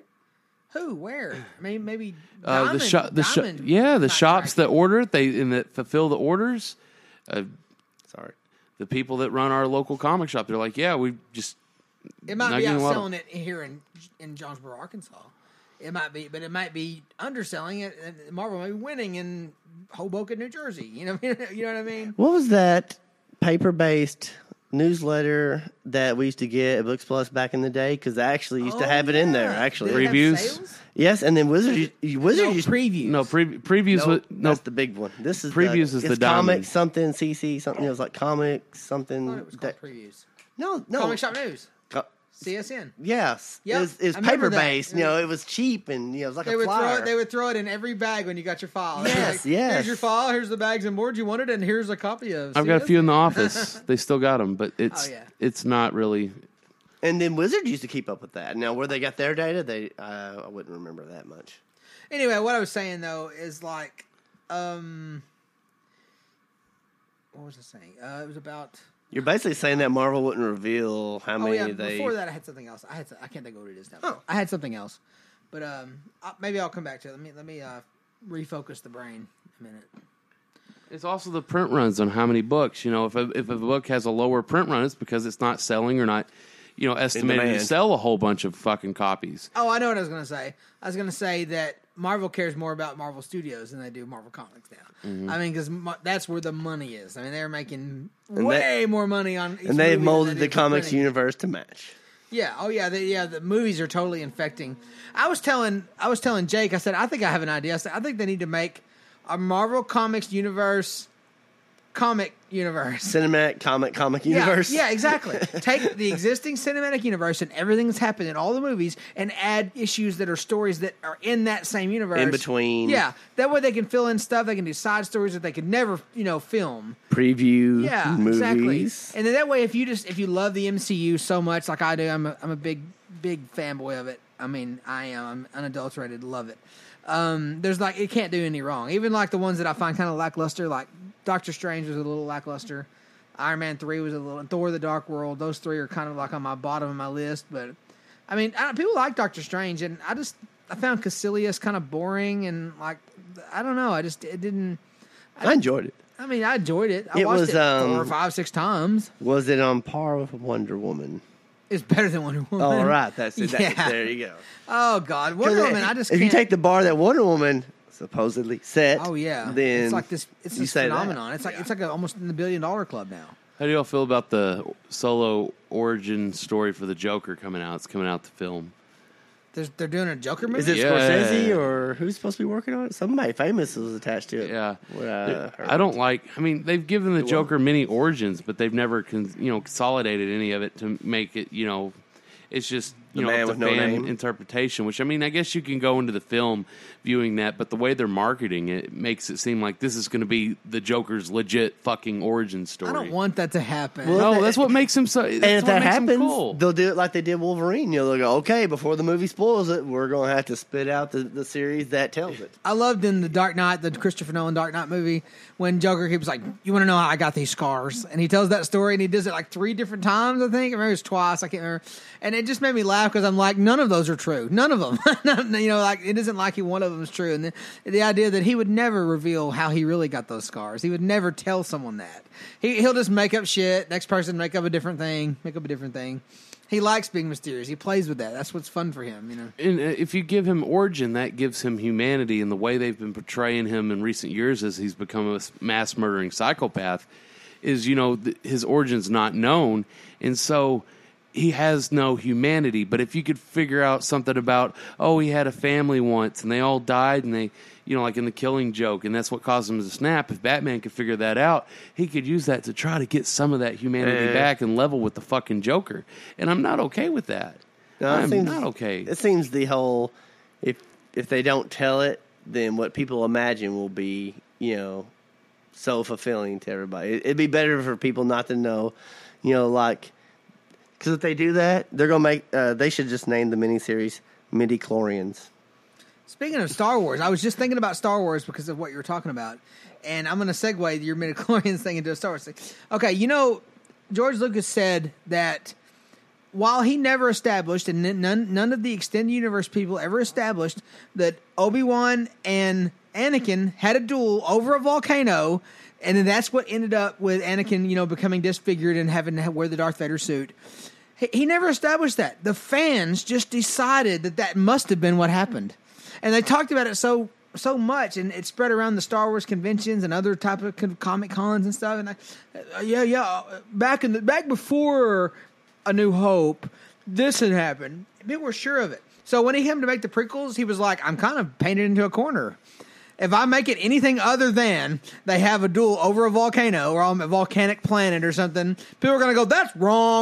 Who? Where? Maybe maybe uh, Diamond, the shop, the shop, Diamond yeah, the not shops tracking. that order it, they and that fulfill the orders. Uh, Sorry. the people that run our local comic shop, they're like, yeah, we just It might not be getting a lot of- outselling it here in in Jonesboro, Arkansas. It might be, but it might be underselling it. And Marvel might be winning in Hoboken, New Jersey. You know, you know what I mean? What was that paper-based newsletter that we used to get at Books Plus back in the day? Because I actually used to Oh, have it in there. yeah. Actually, Did it have Previews? sales? yes, and then Wizard, Wizard No, used previews. no pre- previews. no, with, no, that's the big one. This is Previews the, is it's the diamond. comic something C C something. It was like comic I something. thought it was called that- previews. no, no, Comic Shop News. Co- C S N. Yes, Yep, it was, it was I remember paper that. based. You know, it was cheap and you know, it was like They a would throw flyer. it. They would throw it in every bag when you got your file. They'd be Yes, like, yes. Here's your file. Here's the bags and boards you wanted, and here's a copy of. I've got a C S few in N. the office. They still got them, but it's Oh, yeah. it's not really. And then Wizard used to keep up with that. Now, where they got their data, they uh, I wouldn't remember that much. Anyway, what I was saying though is like, um, what was I saying? Uh, it was about. You're basically saying that Marvel wouldn't reveal how Oh many yeah. they. Before that, I had something else. I had. I can't think of what it is now. Oh. I had something else, but um, I, maybe I'll come back to it. Let me let me uh, refocus the brain a minute. It's also the print runs on how many books. You know, if a, if a book has a lower print run, it's because it's not selling or not, you know, estimated to demand. sell a whole bunch of fucking copies. Oh, I know what I was going to say. I was going to say that Marvel cares more about Marvel Studios than they do Marvel Comics now. Mm-hmm. I mean, because that's where the money is. I mean, they're making And way they- more money on each and they've movie than molded they the do for comics printing. universe to match. Yeah. Oh, yeah. They, yeah. The movies are totally infecting. I was telling, I was telling Jake. I said, I think I have an idea. I said, I think they need to make a Marvel Comics universe, comic universe. Cinematic comic comic Yeah, universe. Yeah, exactly. Take the existing cinematic universe and everything that's happened in all the movies and add issues that are stories that are in that same universe. In between. Yeah. That way they can fill in stuff. They can do side stories that they could never, you know, film. Preview Yeah, movies. exactly. And then that way, if you just if you love the M C U so much, like I do, I'm a, I'm a big big fanboy of it. I mean, I am. I'm unadulterated. Love it. Um, there's like it can't do any wrong. Even like the ones that I find kind of lackluster, like Doctor Strange was a little lackluster. Iron Man three was a little. Thor: The Dark World. Those three are kind of like on my bottom of my list. But I mean, I, people like Doctor Strange, and I just I found Caecilius kind of boring and like I don't know. I just it didn't. I enjoyed it. I mean, I enjoyed it. I It watched was, it um, four, five, six times. Was it on par with Wonder Woman? It's better than Wonder Woman. All right, that's it. That- Yeah. There you go. Oh God, Wonder Woman. I just if can't. you take the bar that Wonder Woman supposedly set, oh yeah, then it's like this. It's you this say that. phenomenon. It's like Yeah. it's like a, almost in the billion dollar club now. How do y'all feel about the solo origin story for the Joker coming out? It's coming out to film. There's, they're doing a Joker movie. Is it Yeah. Scorsese or who's supposed to be working on it? Somebody famous was attached to it. Yeah, What I heard. I don't like. I mean, they've given the Joker many origins, but they've never, con, you know, consolidated any of it to make it. You know, it's just you The know man up to with no fan name. interpretation. Which I mean, I guess you can go into the film viewing that, but the way they're marketing it makes it seem like this is going to be the Joker's legit fucking origin story. I don't want that to happen. Well, No, that's what makes him so. That's And if what that makes him happens, cool. they'll do it like they did Wolverine. You know, they'll go, okay, before the movie spoils it, we're going to have to spit out the, the series that tells it. I loved in the Dark Knight, the Christopher Nolan Dark Knight movie, when Joker keeps like, "You want to know how I got these scars?" And he tells that story, and he does it like three different times. I think, or maybe it's twice. I can't remember. And it just made me laugh because I'm like, none of those are true. None of them. You know, like it isn't like one of them is true. And the, the idea that he would never reveal how he really got those scars. He would never tell someone that. He he'll just make up shit. Next person make up a different thing. Make up a different thing. He likes being mysterious. He plays with that. That's what's fun for him. You know. And uh, if you give him origin, that gives him humanity, and the way they've been portraying him in recent years as he's become a mass murdering psychopath is, you know, th- his origin's not known, and so he has no humanity. But if you could figure out something about, oh, he had a family once, and they all died, and they, you know, like in The Killing Joke, and that's what caused him to snap. If Batman could figure that out, he could use that to try to get some of that humanity Eh. back and level with the fucking Joker. And I'm not okay with that. No, it I'm seems- not okay. It seems the whole, if if they don't tell it, then what people imagine will be, you know, so fulfilling to everybody. It, it'd be better for people not to know, you know, like, because if they do that, they're going to make, uh, they should just name the miniseries Midi-chlorians. Speaking of Star Wars, I was just thinking about Star Wars because of what you were talking about. And I'm going to segue your midichlorians thing into a Star Wars thing. Okay, you know, George Lucas said that while he never established, and none, none of the extended universe people ever established, that Obi-Wan and Anakin had a duel over a volcano, and then that's what ended up with Anakin, you know, becoming disfigured and having to wear the Darth Vader suit. He, he never established that. The fans just decided that that must have been what happened. And they talked about it so so much, and it spread around the Star Wars conventions and other type of con- comic cons and stuff. And I, uh, yeah, yeah, back in the back before A New Hope, this had happened. People were sure of it. So when he came to make the prequels, he was like, "I'm kind of painted into a corner. If I make it anything other than they have a duel over a volcano or on a volcanic planet or something, people are going to go, that's wrong.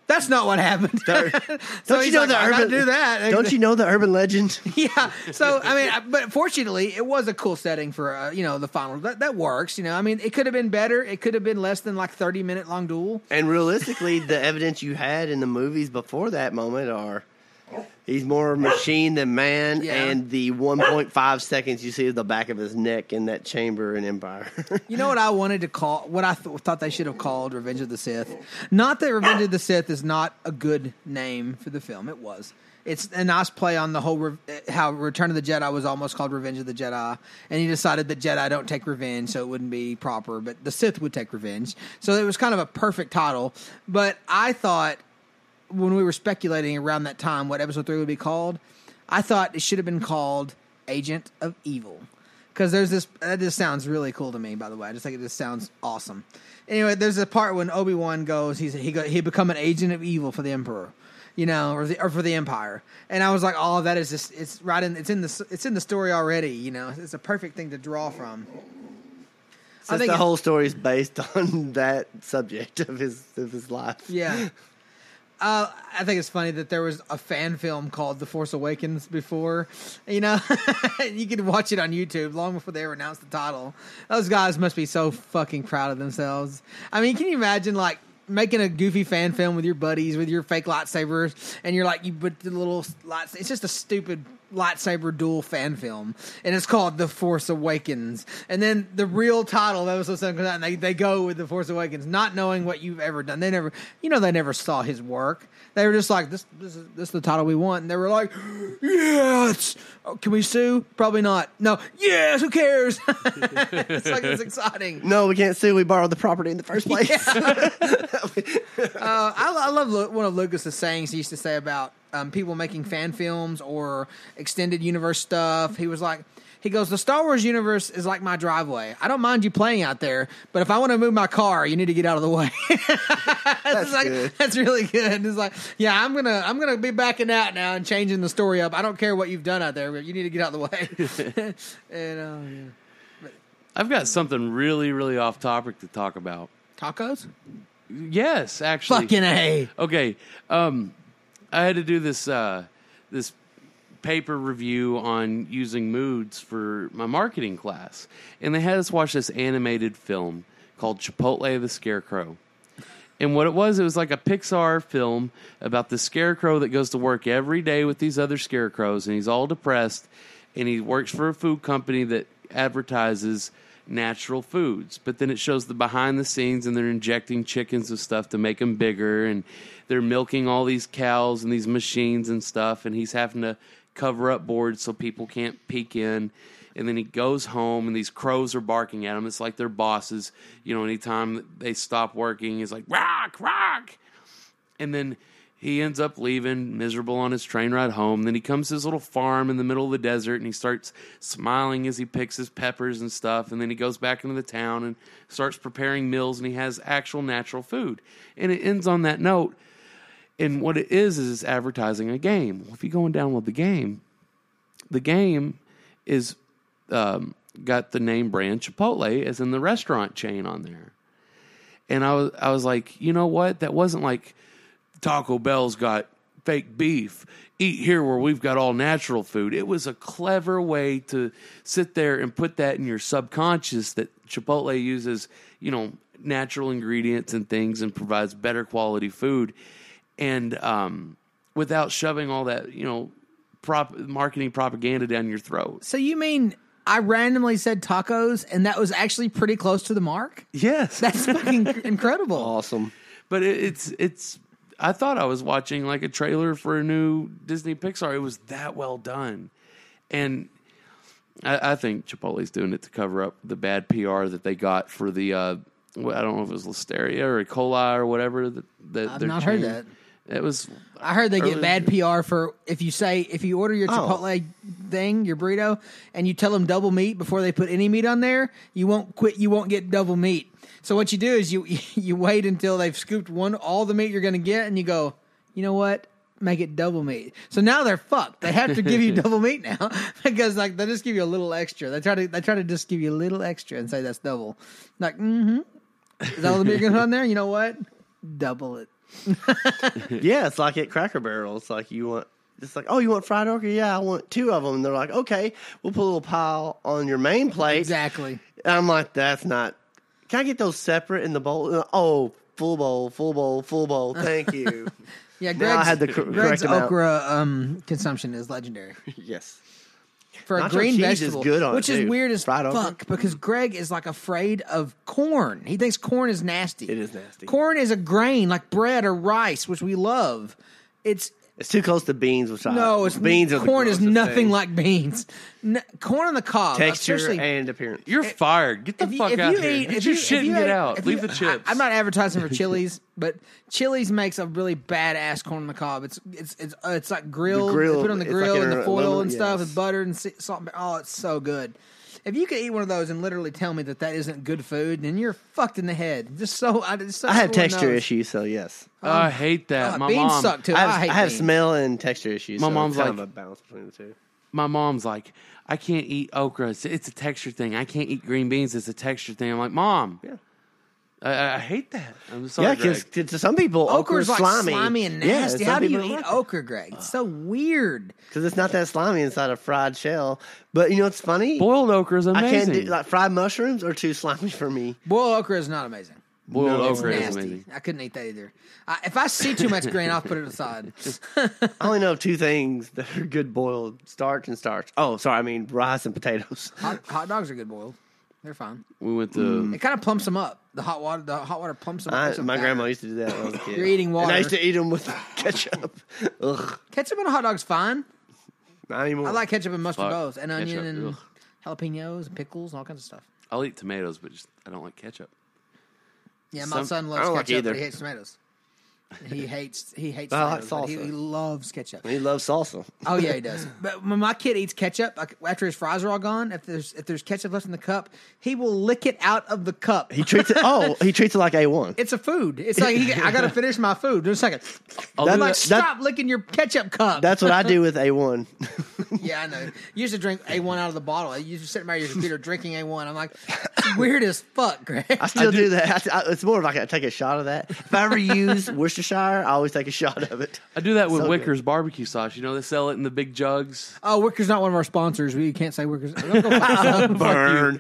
That's not what happened. Don't so you he's know like, the I gotta urban? do that. Don't you know the urban legend? Yeah. So I mean, I- but fortunately, it was a cool setting for uh, you know the final. That, that works. You know, I mean, it could have been better. It could have been less than like thirty minute long duel. And realistically, the evidence you had in the movies before that moment are he's more machine than man, Yeah. and the one point five seconds you see of the back of his neck in that chamber in Empire. You know what I wanted to call? What I th- thought they should have called Revenge of the Sith. Not that Revenge of the Sith is not a good name for the film. It was. It's a nice play on the whole re- how Return of the Jedi was almost called Revenge of the Jedi, and he decided that Jedi don't take revenge, so it wouldn't be proper, but the Sith would take revenge. So it was kind of a perfect title. But I thought when we were speculating around that time what episode three would be called, I thought it should have been called Agent of Evil. Because there's this, that just sounds really cool to me, by the way. I just think it just sounds awesome. Anyway, there's a part when Obi-Wan goes, he's, he go, he become an agent of evil for the Emperor, you know, or, the, or for the Empire. And I was like, oh, that is just, it's right in, it's in the, it's in the story already, you know. It's a perfect thing to draw from. Since the whole story is based on that subject of his of his life. Yeah. Uh, I think it's funny that there was a fan film called The Force Awakens before. You know, you can watch it on YouTube long before they ever announced the title. Those guys must be so fucking proud of themselves. I mean, can you imagine, like, making a goofy fan film with your buddies, with your fake lightsabers, and you're like, you put the little lights. It's just a stupid lightsaber duel fan film, and it's called The Force Awakens. And then the real title of episode seven comes out, and they, they go with The Force Awakens, not knowing what you've ever done. They never, you know, they never saw his work. They were just like, this, this is this is the title we want, and they were like, yes. Oh, can we sue? Probably not. No. Yes. Who cares? It's like it's exciting. No, we can't sue. We borrowed the property in the first place. uh, I, I love Lu- one of Lucas's sayings he used to say about um, people making fan films or extended universe stuff. He was like, he goes, the Star Wars universe is like my driveway. I don't mind you playing out there, but if I want to move my car, you need to get out of the way. That's like, good. That's really good. It's like, yeah, I'm gonna I'm gonna be backing out now and changing the story up. I don't care what you've done out there, but you need to get out of the way. and uh, yeah. I've got something really, really off topic to talk about. Tacos? Yes, actually. Fucking A. Okay, um, I had to do this uh, this paper review on using moods for my marketing class, and they had us watch this animated film called Chipotle the Scarecrow. And what it was, it was like a Pixar film about the scarecrow that goes to work every day with these other scarecrows, and he's all depressed, and he works for a food company that advertises natural foods. But then it shows the behind the scenes, and they're injecting chickens with stuff to make them bigger, and they're milking all these cows and these machines and stuff, and he's having to cover up boards so people can't peek in. And then he goes home, and these crows are barking at him. It's like they're bosses. You know, anytime they stop working, he's like, rock, rock. And then he ends up leaving, miserable on his train ride home. Then he comes to his little farm in the middle of the desert, and he starts smiling as he picks his peppers and stuff. And then he goes back into the town and starts preparing meals, and he has actual natural food. And it ends on that note. And what it is, is it's advertising a game. Well, if you go and download the game, the game is um, got the name brand Chipotle as in the restaurant chain on there. And I was, I was like, you know what? That wasn't like Taco Bell's got fake beef. Eat here where we've got all natural food. It was a clever way to sit there and put that in your subconscious that Chipotle uses, you know, natural ingredients and things and provides better quality food. And um, without shoving all that, you know, prop marketing propaganda down your throat. So you mean I randomly said tacos, and that was actually pretty close to the mark? Yes, That's fucking incredible. Awesome. but it, it's it's. I thought I was watching like a trailer for a new Disney Pixar. It was that well done, and I, I think Chipotle's doing it to cover up the bad P R that they got for the. Uh, I don't know if it was Listeria or E. coli or whatever. That, that I've they're not heard changing. that. It was. I heard they get early- bad P R for if you say if you order your Chipotle thing, your burrito, and you tell them double meat before they put any meat on there, you won't quit. You won't get double meat. So what you do is you you wait until they've scooped one all the meat you're going to get, and you go, you know what? Make it double meat. So now they're fucked. They have to give you double meat now because like they just give you a little extra. They try to they try to just give you a little extra and say that's double. Like, mm-hmm. Is that all the meat you're going to put on there? You know what? Double it. Yeah, it's like at Cracker Barrel. It's like you want, it's like, oh, you want fried okra? Yeah, I want two of them. And they're like, okay, we'll put a little pile on your main plate. Exactly. And I'm like, that's not. Can I get those separate in the bowl? Oh, full bowl, full bowl, full bowl. Thank you. Yeah, Now Greg's, I had the cor- Greg's correct amount. okra um, consumption is legendary. Yes. For a Nacho green cheese is vegetable, good on it, which is too. weird as Fried okra. fuck because Greg is like afraid of corn. He thinks corn is nasty. It is nasty. Corn is a grain like bread or rice, which we love. It's It's too close to beans, which I no, it's beans are the corn is grossest nothing thing. like beans. N- corn on the cob, Texture especially- and appearance. You're fired. Get the if you- fuck if out you here. eat- Get if your you- shit if you and get ate- out. if Leave you- the chips. I, I'm not advertising for Chili's, but Chili's makes a really badass corn on the cob. It's it's it's uh, it's like grilled. The grill- they put it on the it's grill like and in the a foil aluminum- and stuff yes. with butter and sa- salt. And, oh, it's so good. If you could eat one of those and literally tell me that that isn't good food, then you're fucked in the head. Just so I, just so I have everyone texture knows. issues, so yes. Oh, I hate that. Uh, my beans mom, suck too. I have, I hate I have beans. smell and texture issues. My so mom's it's kind like- of a balance between the two. my mom's like, I can't eat okra. It's, it's a texture thing. I can't eat green beans. It's a texture thing. I'm like, Mom, Yeah. I, I hate that. I'm sorry, Yeah, Greg. because to some people, okra Okra's is like slimy. slimy and Yeah, nasty. some How do you people eat don't like it. okra, Greg? It's so weird. Because it's not that slimy inside a fried shell. But you know what's funny? Boiled okra is I amazing. can't do like fried mushrooms are too slimy for me. Boiled okra is not amazing. Boiled No, okra is Nasty. amazing. I couldn't eat that either. I, if I see too much grain, I'll put it aside. I only know two things that are good boiled: starch and starch. Oh, sorry, I mean rice and potatoes. Hot, hot dogs are good boiled. They're fine. We went to It kind of plumps them up. The hot water, the hot water plumps them I, up. with my some grandma batter. used to do that when I was a kid. You're eating And I water. used to eat them with ketchup. Ugh, Ketchup on a hot dog's fine. not anymore. I like ketchup and mustard Fuck. both, and onion Ketchup, and ugh. jalapenos and pickles and all kinds of stuff. I'll eat tomatoes, but just I don't like ketchup. Yeah, my Some- son I loves don't ketchup, like either. but he hates tomatoes. He hates he hates I like tomatoes, but he, salsa. he loves ketchup. He loves salsa. Oh yeah, he does. But when my kid eats ketchup, like after his fries are all gone, if there's if there's ketchup left in the cup, he will lick it out of the cup. He treats it. Oh, he treats it like A one. It's a food. It's like he, I got to finish my food. Just a second. I'll I'm do like, that- stop licking your ketchup cup. That's what I do with A one. Yeah, I know. You used to drink A one out of the bottle. You used to sit by your computer drinking A one. I'm like, it's weird as fuck, Greg. I still do, that. I, I, it's more of like I take a shot of that. If I ever use Worcestershire, I always take a shot of it. I do that with So good. Wicker's barbecue sauce. You know, they sell it in the big jugs. Oh, Wicker's not one of our sponsors. We can't say Wicker's. Don't go buy them. Burn.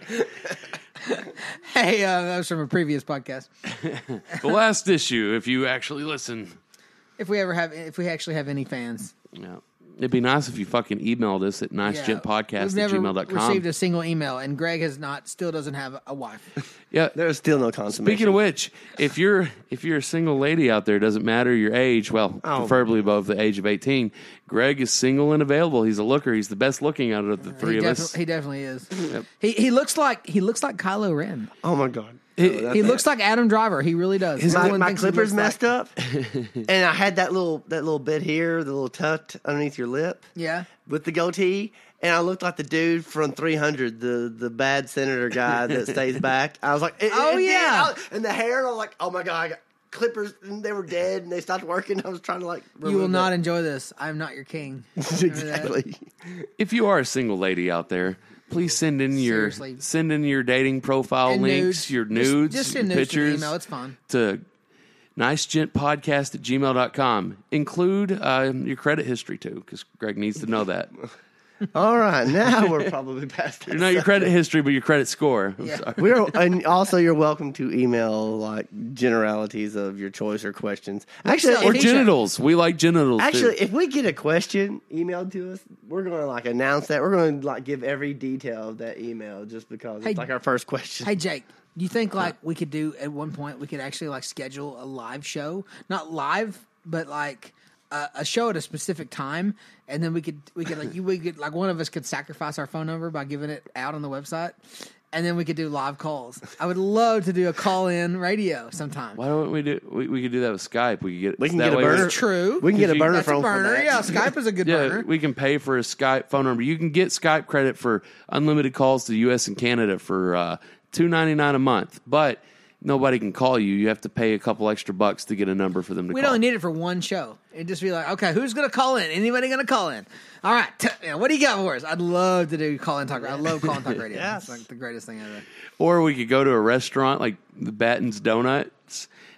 Hey, uh, that was from a previous podcast. The last issue, if you actually listen. If we ever have, if we actually have any fans, Yeah. It'd be nice if you fucking emailed us at yeah. nicegentpodcast We've at never gmail dot com. received a single email, and Greg has not, still doesn't have a wife. Yeah. There's still no consummation. Speaking of which, if you're if you're a single lady out there, doesn't matter your age, well, Oh. preferably above the age of eighteen, Greg is single and available. He's a looker. He's the best looking out of the three he, of defi- us. he definitely is. He he looks like he looks like Kylo Ren. oh my god, It- Oh, He that's- looks like Adam Driver. He really does. my, Everyone my thinks he clippers looks messed like- up, and I had that little that little bit here, the little tuft underneath your lip Yeah. with the goatee, and I looked like the dude from three hundred, the the bad senator guy that stays back. I was like, it, Oh, it did. yeah. I was- and the hair, and I was like, oh my god, I got clippers, and they were dead, and they stopped working. I was trying to like, You will remove not that. enjoy this. I'm not your king. Remember that? exactly. If you are a single lady out there, please send in your Seriously. send in your dating profile And links, nudes. your Just- nudes, just your send nudes to the pictures email. It's fine. to nicegentpodcast at gmail dot com. Include uh, your credit history too, because Greg needs to know that. All right, now we're probably past that. Not your credit history, but your credit score. I'm Yeah. sorry. We're and also you're welcome to email like generalities of your choice or questions. Actually, sell Or T-shirt. genitals. We like genitals. actually, too. if we get a question emailed to us, we're going to like announce that. We're going to like give every detail of that email just because Hey- it's like our first question. Hey Jake, do you think like we could do at one point we could actually like schedule a live show, not live, but like uh, a show at a specific time, and then we could we could like you we could like one of us could sacrifice our phone number by giving it out on the website, and then we could do live calls. I would love to do a call in radio sometime. Why don't we do? We, we could do that with Skype. We could get. We can that get a way burner. we- It's true. We can get a you- burner That's a phone for burner. that. Yeah, Skype is a good Yeah, burner. we can pay for a Skype phone number. You can get Skype credit for unlimited calls to the U S and Canada for uh, two ninety nine a month, but nobody can call you. You have to pay a couple extra bucks to get a number for them to We'd call. only need it for one show. It'd just be like, okay, who's going to call in? Anybody going to call in? All right. T- yeah, what do you got for us? I'd love to do call in talk. I love call in talk radio. Yes. It's like the greatest thing ever. Or we could go to a restaurant like the Batten's Donuts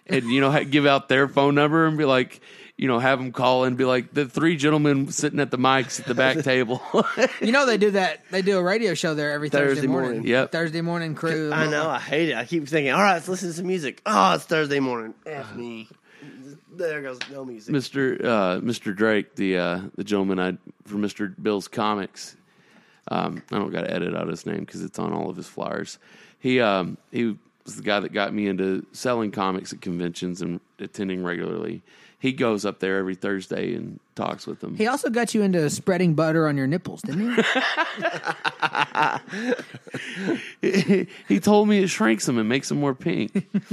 and you know, ha- give out their phone number and be like, you know, have them call and be like, the three gentlemen sitting at the mics at the back table. You know, they do that. They do a radio show there every Thursday, Thursday morning. morning. Yep. Thursday morning crew. I know. I hate it. I keep thinking, all right, let's listen to some music. Oh, it's Thursday morning. F me. There goes no music. Mister Uh, Mister Drake, the uh, the gentleman I for Mister Bill's Comics. Um, I don't got to edit out his name because it's on all of his flyers. He um, he was the guy that got me into selling comics at conventions and attending regularly. He goes up there every Thursday and talks with them. He also got you into spreading butter on your nipples, didn't he? he, he told me it shrinks them and makes them more pink.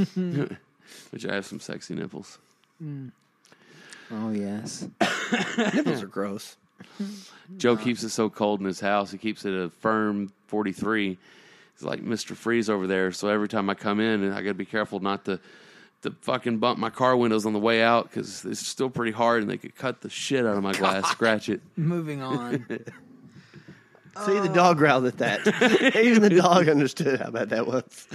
Which I have some sexy nipples. Mm. Oh, yes. Nipples are gross. Joe keeps it so cold in his house. He keeps it a firm forty-three. He's like Mister Freeze over there. So every time I come in, I got to be careful not to, to fucking bump my car windows on the way out because it's still pretty hard and they could cut the shit out of my glass, scratch it. Moving on. See, the dog growled at that. Even the dog understood how bad that was.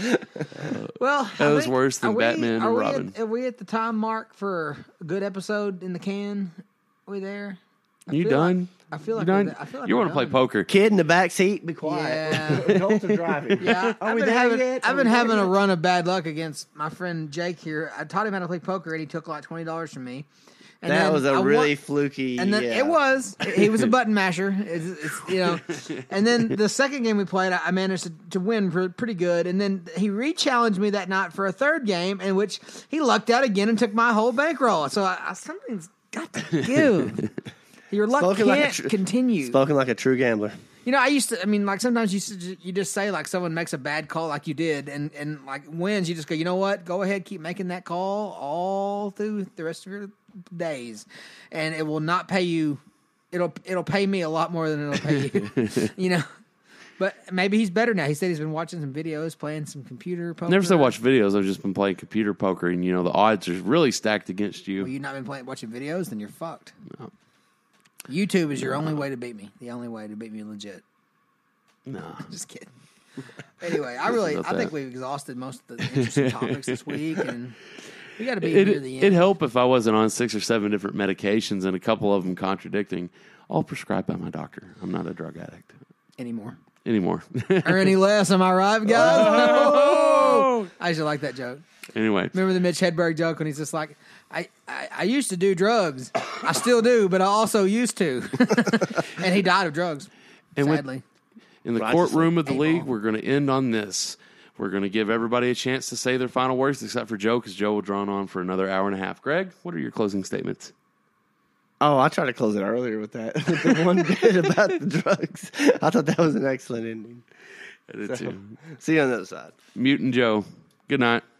Well, That I was think- worse than are we- Batman are and we Robin. At, are we at the time mark for a good episode in the can? Are we there? I You feel done? Like, I feel like you we're done? th- I feel like you we're want to play done. poker? Kid in the back seat, be quiet. Yeah. Adults are driving. Yeah, Are I've we been there having, yet? I've Are been we there having a yet? run of bad luck against my friend Jake here. I taught him how to play poker, and he took like twenty dollars from me. And That then was a I really won- fluky. And then yeah. it was. He was a button masher. It's, it's, you know. And then the second game we played, I I managed to, to win pre- pretty good. And then he re-challenged me that night for a third game, in which he lucked out again and took my whole bankroll. So I, I, something's got to give. Your luck Spoken can't like a tr- continue. Spoken like a true gambler. You know, I used to. I mean, like sometimes you used to ju- you just say like someone makes a bad call, like you did, and and like wins, you just go, you know what? Go ahead, keep making that call all through the rest of your days, and it will not pay you. It'll it'll pay me a lot more than it'll pay you. You know. But maybe he's better now. He said he's been watching some videos, playing some computer poker. Never said watch videos. I've just been playing computer poker, and you know the odds are really stacked against you. Well, you've not been playing watching videos, then you're fucked. No. YouTube is your only way to beat me. The only way to beat me legit. No. Just kidding. Anyway, I really, about I think that. we've exhausted most of the interesting topics this week, and we got to be It, near the end. it'd help if I wasn't on six or seven different medications and a couple of them contradicting. All prescribed by my doctor. I'm not a drug addict anymore anymore. or any less. Am I right, guys? Oh! I used to like that joke. Anyway, Remember the Mitch Hedberg joke when he's just like, I, I, I used to do drugs. I still do, but I also used to. And he died of drugs, And with- sadly. in the Righteously. courtroom of the Hey, league, Paul. we're going to end on this. We're going to give everybody a chance to say their final words, except for Joe, because Joe will drone on for another hour and a half. Greg, what are your closing statements? Oh, I tried to close it earlier with that. The one bit about the drugs. I thought that was an excellent ending. I did too. See you on the other side. Mutant Joe, good night.